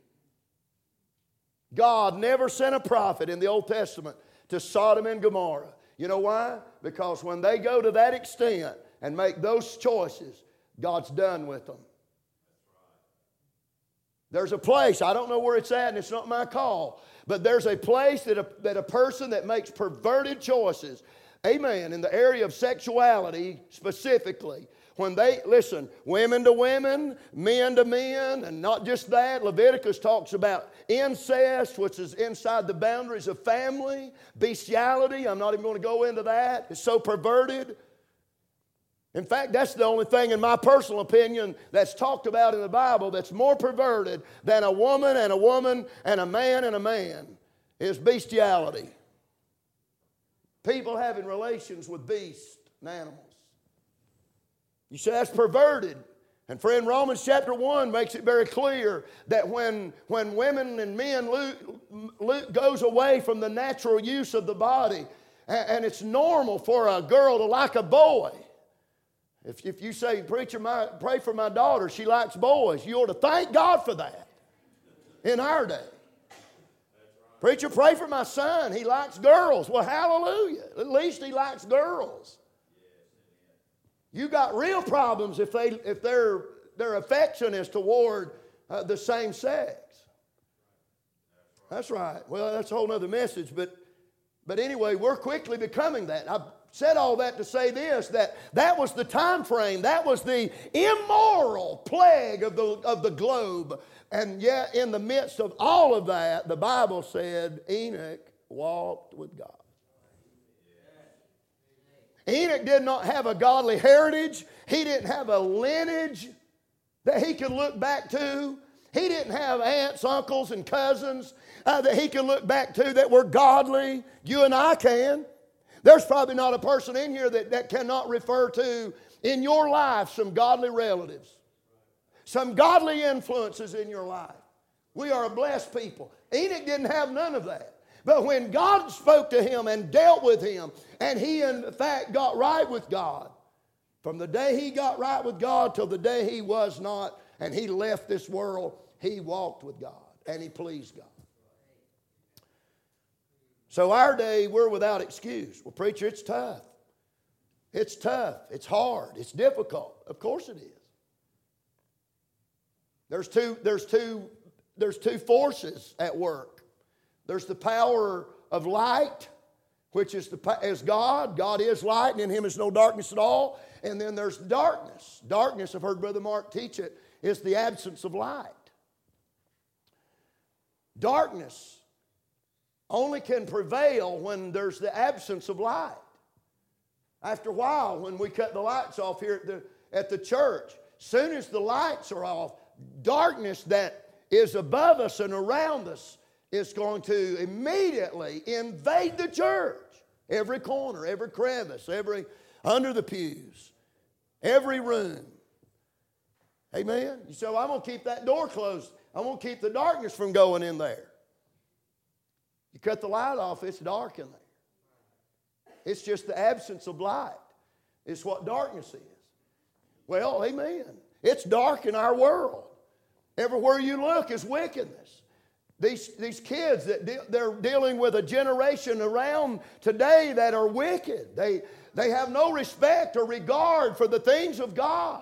God never sent a prophet in the Old Testament to Sodom and Gomorrah. You know why? Because when they go to that extent and make those choices, God's done with them. There's a place, I don't know where it's at and it's not my call, but there's a place that a, that a person that makes perverted choices, amen, in the area of sexuality specifically, when they, listen, women to women, men to men, and not just that, Leviticus talks about incest, which is inside the boundaries of family, bestiality, I'm not even going to go into that, it's so perverted. In fact, that's the only thing, in my personal opinion, that's talked about in the Bible that's more perverted than a woman and a woman and a man and a man, is bestiality. People having relations with beasts and animals. You say that's perverted. And friend, Romans chapter one makes it very clear that when, when women and men lo, lo, goes away from the natural use of the body, and, and it's normal for a girl to like a boy. If, if you say, preacher, my, pray for my daughter, she likes boys, you ought to thank God for that in our day. Preacher, pray for my son, he likes girls. Well, hallelujah, at least he likes girls. You got real problems if they if their their affection is toward uh, the same sex. That's right. Well, that's a whole other message. But but anyway, we're quickly becoming that. I've said all that to say this: that that was the time frame. That was the immoral plague of the of the globe. And yet, in the midst of all of that, the Bible said Enoch walked with God. Enoch did not have a godly heritage. He didn't have a lineage that he could look back to. He didn't have aunts, uncles, and cousins uh, that he could look back to that were godly. You and I can. There's probably not a person in here that, that cannot refer to in your life some godly relatives, some godly influences in your life. We are a blessed people. Enoch didn't have none of that. But when God spoke to him and dealt with him, and he in fact got right with God, from the day he got right with God till the day he was not, and he left this world, he walked with God and he pleased God. So our day, we're without excuse. Well, preacher, it's tough. It's tough. It's hard. It's difficult. Of course it is. There's two, there's two, there's two forces at work. There's the power of light, which is, the, is God. God is light, and in Him is no darkness at all. And then there's darkness. Darkness, I've heard Brother Mark teach it, is the absence of light. Darkness only can prevail when there's the absence of light. After a while, when we cut the lights off here at the, at the church, soon as the lights are off, darkness that is above us and around us is going to immediately invade the church. Every corner, every crevice, every under the pews, every room. Amen? You say, well, I'm going to keep that door closed. I'm going to keep the darkness from going in there. You cut the light off, it's dark in there. It's just the absence of light. It's what darkness is. Well, amen. It's dark in our world. Everywhere you look is wickedness. These, these kids, that de- they're dealing with a generation around today that are wicked. They, they have no respect or regard for the things of God.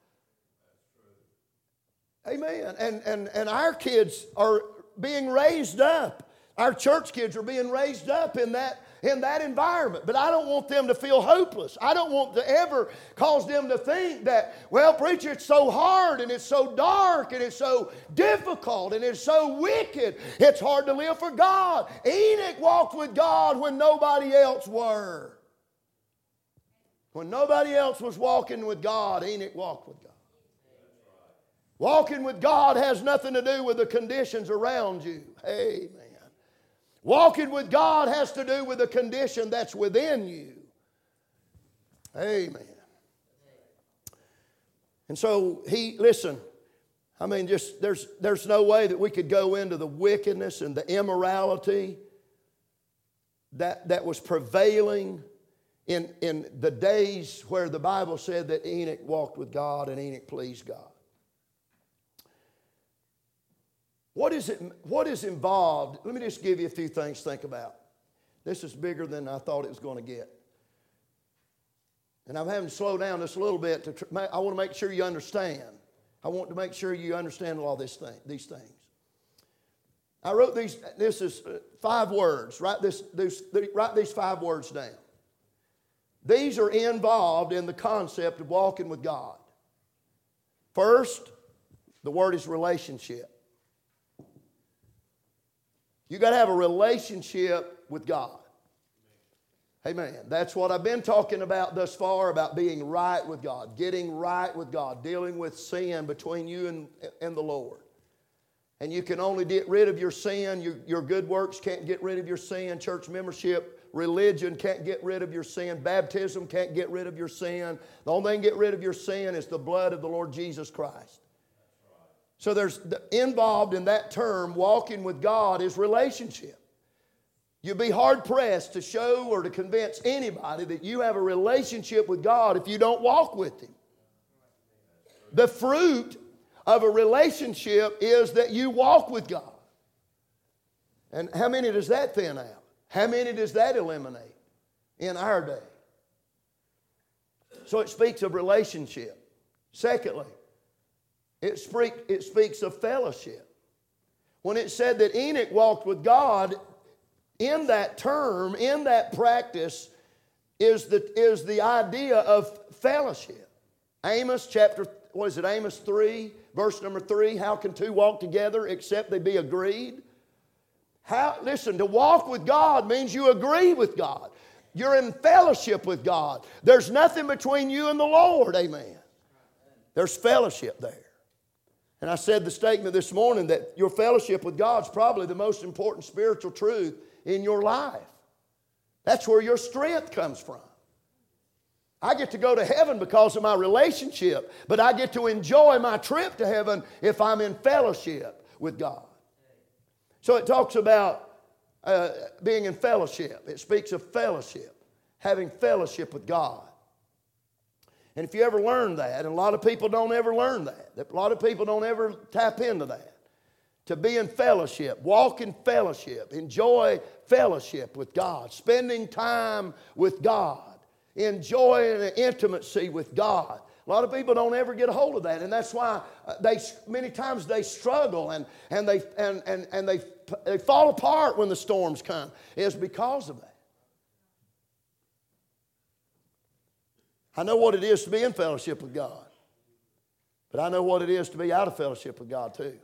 Amen. And, and, and our kids are being raised up. Our church kids are being raised up in that, in that environment. But I don't want them to feel hopeless. I don't want to ever cause them to think that, well, preacher, it's so hard and it's so dark and it's so difficult and it's so wicked. It's hard to live for God. Enoch walked with God when nobody else were. When nobody else was walking with God, Enoch walked with God. Walking with God has nothing to do with the conditions around you. Amen. Walking with God has to do with the condition that's within you. Amen. And so he, listen, I mean, just there's there's no way that we could go into the wickedness and the immorality that, that was prevailing in, in the days where the Bible said that Enoch walked with God and Enoch pleased God. What is it? What is involved? Let me just give you a few things to think about. This is bigger than I thought it was going to get. And I'm having to slow down just a little bit. To tr- I want to make sure you understand. I want to make sure you understand all this thing, these things. I wrote these. This is five words. Write this. this write these five words down. These are involved in the concept of walking with God. First, the word is relationship. You got to have a relationship with God. Amen. That's what I've been talking about thus far, about being right with God, getting right with God, dealing with sin between you and, and the Lord. And you can only get rid of your sin. Your, your good works can't get rid of your sin. Church membership, religion can't get rid of your sin. Baptism can't get rid of your sin. The only thing to get rid of your sin is the blood of the Lord Jesus Christ. So there's involved in that term, walking with God, is relationship. You'd be hard-pressed to show or to convince anybody that you have a relationship with God if you don't walk with Him. The fruit of a relationship is that you walk with God. And how many does that thin out? How many does that eliminate in our day? So it speaks of relationship. Secondly, It, speak, it speaks of fellowship. When it said that Enoch walked with God, in that term, in that practice, is the, is the idea of fellowship. Amos chapter, what is it, Amos three, verse number three, how can two walk together except they be agreed? How, listen, to walk with God means you agree with God. You're in fellowship with God. There's nothing between you and the Lord, amen. There's fellowship there. And I said the statement this morning that your fellowship with God is probably the most important spiritual truth in your life. That's where your strength comes from. I get to go to heaven because of my relationship, but I get to enjoy my trip to heaven if I'm in fellowship with God. So it talks about uh, being in fellowship. It speaks of fellowship, having fellowship with God. And if you ever learn that, and a lot of people don't ever learn that, a lot of people don't ever tap into that, to be in fellowship, walk in fellowship, enjoy fellowship with God, spending time with God, enjoying an intimacy with God. A lot of people don't ever get a hold of that, and that's why they many times they struggle and, and, they, and, and, and they, they fall apart when the storms come. It's because of that. I know what it is to be in fellowship with God, but I know what it is to be out of fellowship with God too.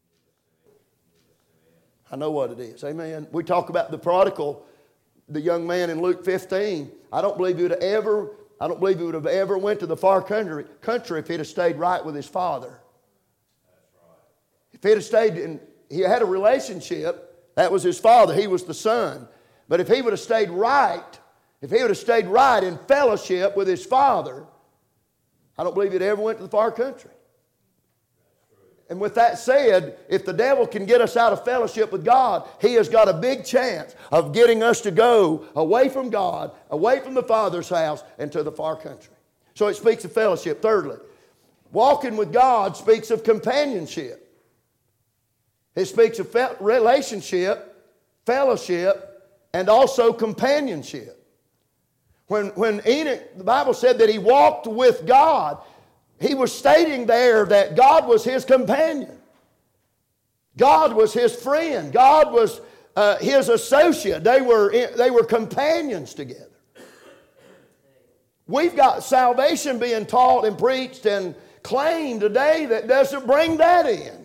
I know what it is. Amen. We talk about the prodigal, the young man in Luke fifteen. I don't believe he would have ever... I don't believe he would have ever went to the far country, country if he'd have stayed right with his father. That's right. If he'd have stayed, in, he had a relationship, that was his father, he was the son. But if he would have stayed right, if he would have stayed right in fellowship with his father, I don't believe he'd ever went to the far country. And with that said, if the devil can get us out of fellowship with God, he has got a big chance of getting us to go away from God, away from the Father's house, and to the far country. So it speaks of fellowship. Thirdly, walking with God speaks of companionship. It speaks of fe- relationship, fellowship, and also companionship. When, when Enoch, the Bible said that he walked with God, he was stating there that God was his companion. God was his friend. God was uh, his associate. They were, in, they were companions together. We've got salvation being taught and preached and claimed today that doesn't bring that in.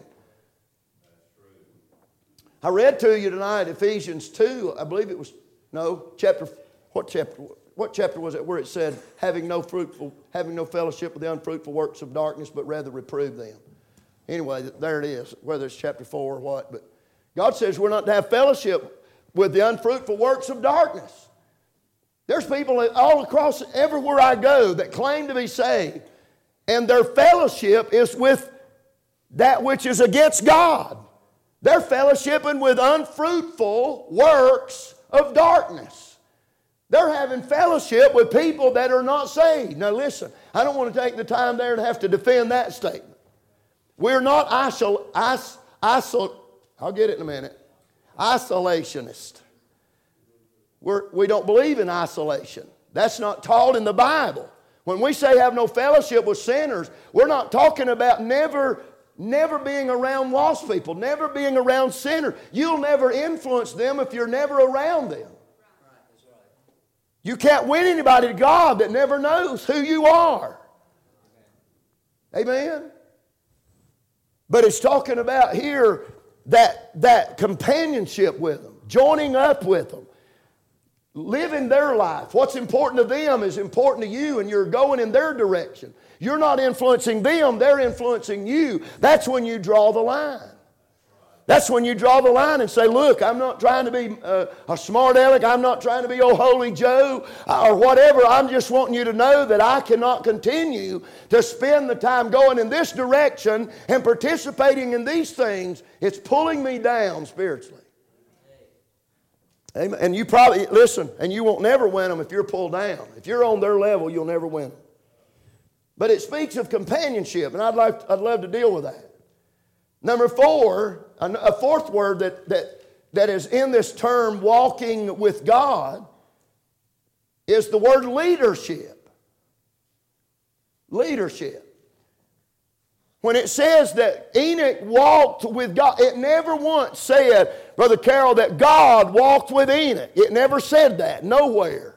I read to you tonight Ephesians two, I believe it was, no, chapter, what chapter? What chapter was it where it said, having no fruitful, having no fellowship with the unfruitful works of darkness, but rather reprove them? Anyway, there it is, whether it's chapter four or what. But God says we're not to have fellowship with the unfruitful works of darkness. There's people all across, everywhere I go, that claim to be saved, and their fellowship is with that which is against God. They're fellowshipping with unfruitful works of darkness. They're having fellowship with people that are not saved. Now listen, I don't want to take the time there to have to defend that statement. We're not isol, is, isol, I'll get it in a minute, isolationist. We're, we don't believe in isolation. That's not taught in the Bible. When we say have no fellowship with sinners, we're not talking about never, never being around lost people, never being around sinners. You'll never influence them if you're never around them. You can't win anybody to God that never knows who you are. Amen? But it's talking about here that, that companionship with them, joining up with them, living their life. What's important to them is important to you, and you're going in their direction. You're not influencing them, they're influencing you. That's when you draw the line. That's when you draw the line and say, look, I'm not trying to be uh, a smart aleck. I'm not trying to be old holy Joe uh, or whatever. I'm just wanting you to know that I cannot continue to spend the time going in this direction and participating in these things. It's pulling me down spiritually. Amen. And you probably, listen, and you won't never win them if you're pulled down. If you're on their level, you'll never win them. But it speaks of companionship, and I'd like, I'd love to deal with that. Number four, a fourth word that, that, that is in this term, walking with God, is the word leadership. Leadership. When it says that Enoch walked with God, it never once said, Brother Carroll, that God walked with Enoch. It never said that, nowhere.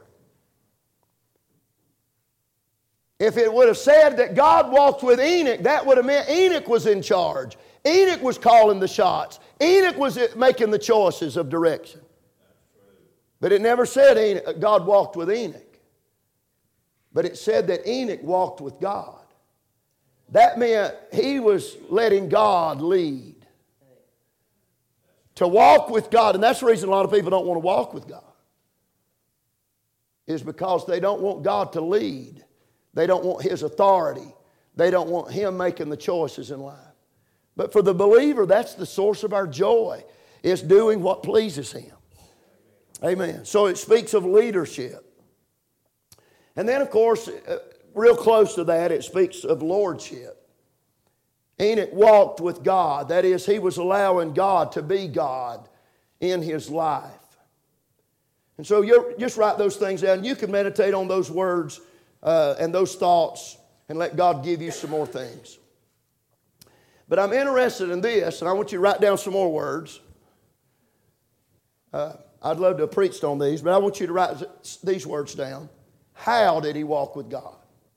If it would have said that God walked with Enoch, that would have meant Enoch was in charge. Enoch was calling the shots. Enoch was making the choices of direction. But it never said Enoch, God walked with Enoch. But it said that Enoch walked with God. That meant he was letting God lead. To walk with God, and that's the reason a lot of people don't want to walk with God, is because they don't want God to lead. They don't want His authority. They don't want Him making the choices in life. But for the believer, that's the source of our joy, is doing what pleases Him. Amen. So it speaks of leadership. And then, of course, real close to that, it speaks of lordship. Enoch walked with God. That is, he was allowing God to be God in his life. And so you just write those things down. You can meditate on those words uh, and those thoughts and let God give you some more things. But I'm interested in this, and I want you to write down some more words. Uh, I'd love to have preached on these, but I want you to write these words down. How did he walk with God?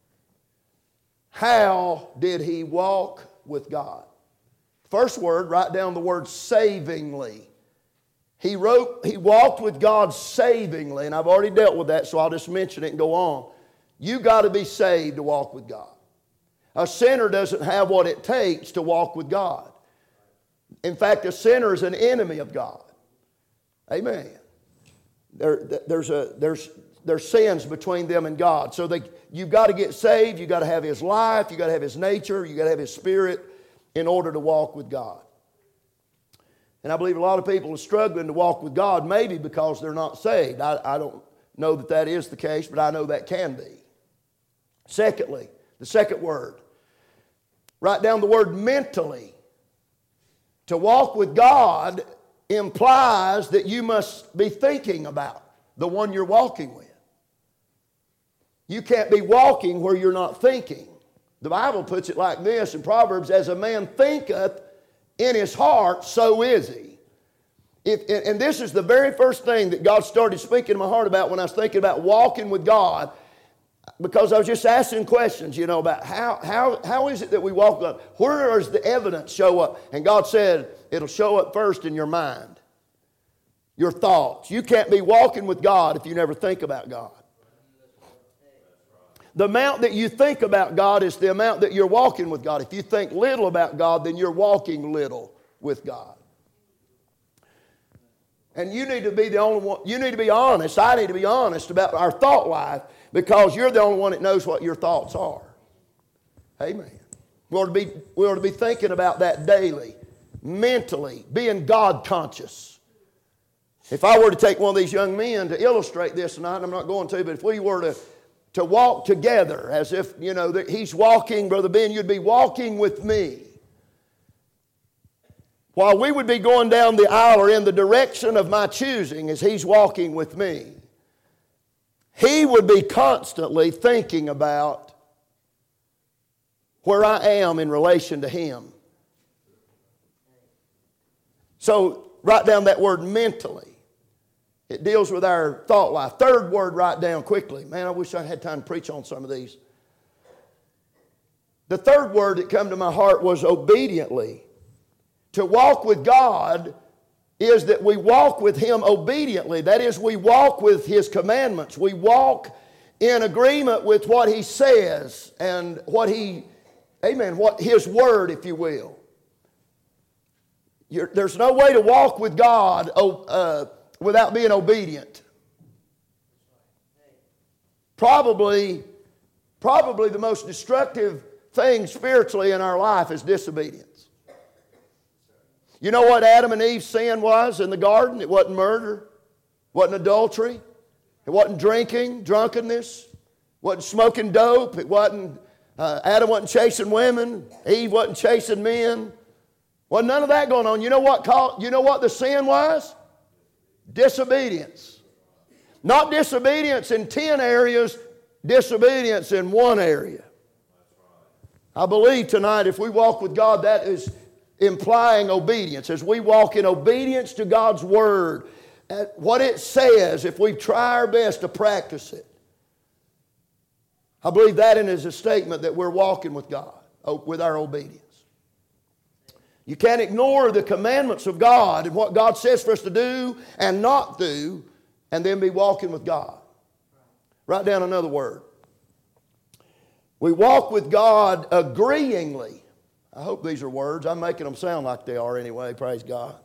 How did he walk with God? First word, write down the word savingly. He wrote, he walked with God savingly, and I've already dealt with that, so I'll just mention it and go on. You got to be saved to walk with God. A sinner doesn't have what it takes to walk with God. In fact, a sinner is an enemy of God. Amen. There, there's, a, there's, there's sins between them and God. So they, you've got to get saved. You've got to have His life. You've got to have His nature. You've got to have His Spirit in order to walk with God. And I believe a lot of people are struggling to walk with God, maybe because they're not saved. I, I don't know that that is the case, but I know that can be. Secondly, the second word, write down the word mentally. To walk with God implies that you must be thinking about the one you're walking with. You can't be walking where you're not thinking. The Bible puts it like this in Proverbs, as a man thinketh in his heart, so is he. If, and this is the very first thing that God started speaking to my heart about when I was thinking about walking with God, because I was just asking questions, you know, about how, how, how is it that we walk with God? Where does the evidence show up? And God said, it'll show up first in your mind, your thoughts. You can't be walking with God if you never think about God. The amount that you think about God is the amount that you're walking with God. If you think little about God, then you're walking little with God. And you need to be the only one, you need to be honest. I need to be honest about our thought life, because you're the only one that knows what your thoughts are. Amen. We ought to be, we ought to be thinking about that daily, mentally, being God conscious. If I were to take one of these young men to illustrate this tonight, and I'm not going to, but if we were to To walk together as if, you know, that he's walking, Brother Ben, you'd be walking with me. While we would be going down the aisle or in the direction of my choosing as he's walking with me, he would be constantly thinking about where I am in relation to him. So write down that word mentally. It deals with our thought life. Third word, write down quickly. Man, I wish I had time to preach on some of these. The third word that came to my heart was obediently. To walk with God is that we walk with Him obediently. That is, we walk with His commandments. We walk in agreement with what He says and what He, amen, what His word, if you will. You're, there's no way to walk with God uh, without being obedient. Probably, probably the most destructive thing spiritually in our life is disobedience. You know what Adam and Eve's sin was in the garden? It wasn't murder. It wasn't adultery. It wasn't drinking, drunkenness. It wasn't smoking dope. It wasn't, uh, Adam wasn't chasing women. Eve wasn't chasing men. Wasn't none of that going on. You know what called, you know what the sin was? Disobedience. Not disobedience in ten areas, disobedience in one area. I believe tonight if we walk with God, that is implying obedience. As we walk in obedience to God's Word, at what it says, if we try our best to practice it, I believe that is a statement that we're walking with God, with our obedience. You can't ignore the commandments of God and what God says for us to do and not do, and then be walking with God. Write down another word. We walk with God agreeingly. I hope these are words. I'm making them sound like they are anyway, praise God.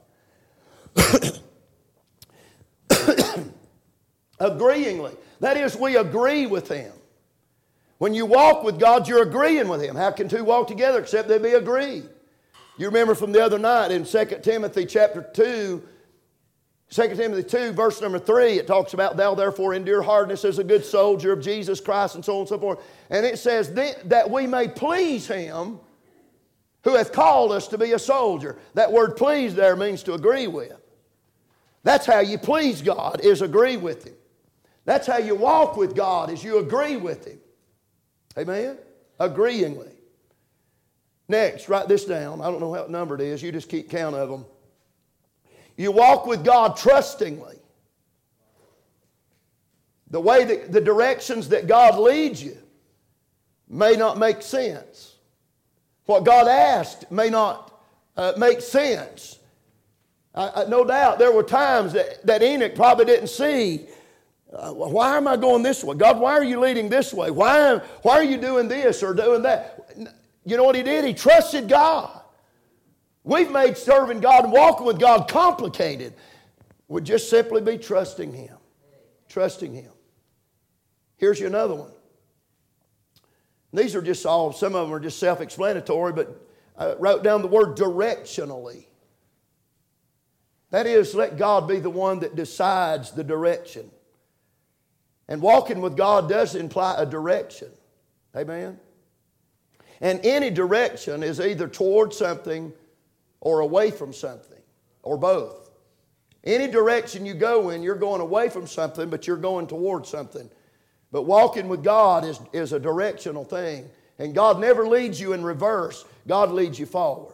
Agreeingly. That is, we agree with Him. When you walk with God, you're agreeing with Him. How can two walk together except they be agreed? You remember from the other night in Second Timothy chapter two, Second Timothy two, verse number three, it talks about, thou therefore endure hardness as a good soldier of Jesus Christ, and so on and so forth. And it says that we may please Him who hath called us to be a soldier. That word please there means to agree with. That's how you please God, is agree with Him. That's how you walk with God, is you agree with Him. Amen? Agreeingly. Next, write this down. I don't know what number it is. You just keep count of them. You walk with God trustingly. The way that the directions that God leads you may not make sense. What God asked may not uh, make sense. I, I, no doubt there were times that, that Enoch probably didn't see. Uh, why am I going this way? God, why are you leading this way? Why, why are you doing this or doing that? You know what he did? He trusted God. We've made serving God and walking with God complicated. Would just simply be trusting Him. Trusting Him. Here's you another one. These are just all, some of them are just self-explanatory, but I wrote down the word directionally. That is, let God be the one that decides the direction. And walking with God does imply a direction. Amen? And any direction is either toward something or away from something, or both. Any direction you go in, you're going away from something, but you're going toward something. But walking with God is, is a directional thing. And God never leads you in reverse. God leads you forward.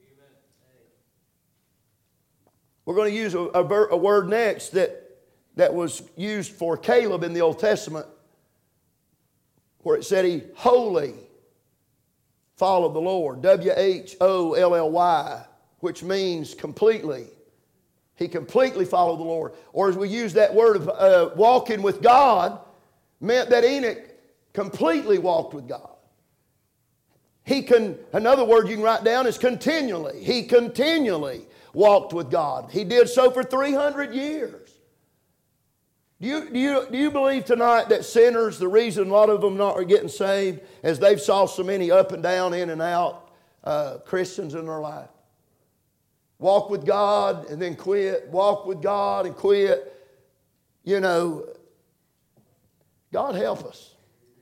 We're going to use a, a, a word next that, that was used for Caleb in the Old Testament, where it said he wholly followed the Lord. W H O L L Y, which means completely. He completely followed the Lord. Or as we use that word of uh, walking with God, meant that Enoch completely walked with God. He can, another word you can write down is continually. He continually walked with God. He did so for three hundred years. Do you, do you, do you believe tonight that sinners, the reason a lot of them not are getting saved is they've saw so many up and down, in and out uh, Christians in their life? Walk with God and then quit. Walk with God and quit. You know, God help us.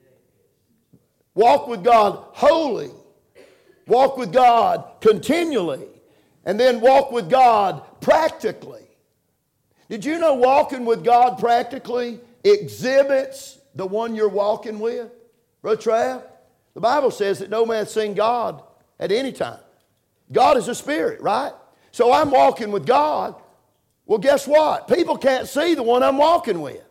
Walk with God wholly. Walk with God continually. And then walk with God practically. Did you know walking with God practically exhibits the one you're walking with? Brother Trav, the Bible says that no man's seen God at any time. God is a spirit, right? So I'm walking with God. Well, guess what? People can't see the one I'm walking with.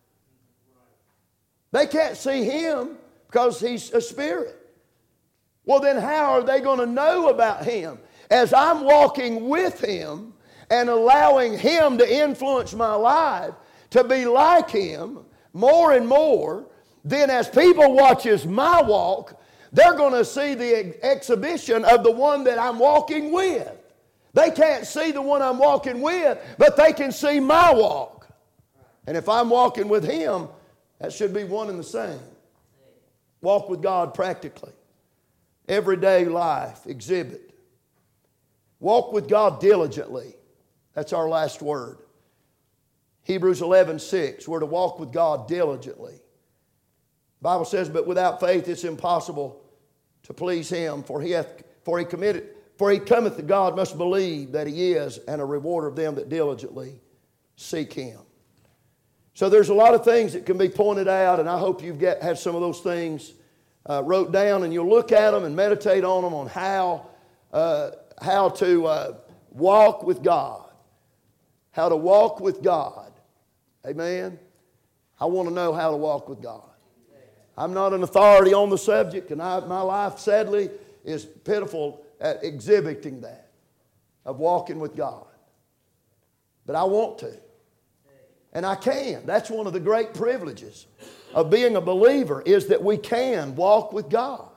They can't see Him because He's a spirit. Well, then how are they going to know about Him? As I'm walking with Him and allowing Him to influence my life to be like Him more and more, then as people watches my walk, they're going to see the exhibition of the one that I'm walking with. They can't see the one I'm walking with, but they can see my walk. And if I'm walking with Him, that should be one and the same. Walk with God practically. Everyday life, exhibit. Walk with God diligently. That's our last word. Hebrews eleven six, we're to walk with God diligently. The Bible says, but without faith it's impossible to please Him, for he hath, for he committed, for he cometh to God must believe that He is, and a rewarder of them that diligently seek Him. So there's a lot of things that can be pointed out, and I hope you've got, have some of those things uh, wrote down, and you'll look at them and meditate on them on how, uh, how to uh, walk with God. How to walk with God. Amen? I want to know how to walk with God. I'm not an authority on the subject, and I, my life, sadly, is pitiful at exhibiting that, of walking with God. But I want to. And I can. That's one of the great privileges of being a believer, is that we can walk with God.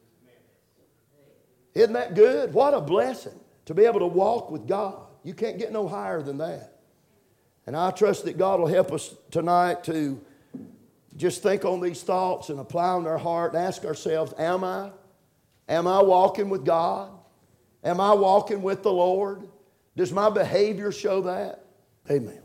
Isn't that good? What a blessing to be able to walk with God. You can't get no higher than that. And I trust that God will help us tonight to just think on these thoughts and apply them to our heart and ask ourselves, am I? Am I walking with God? Am I walking with the Lord? Does my behavior show that? Amen.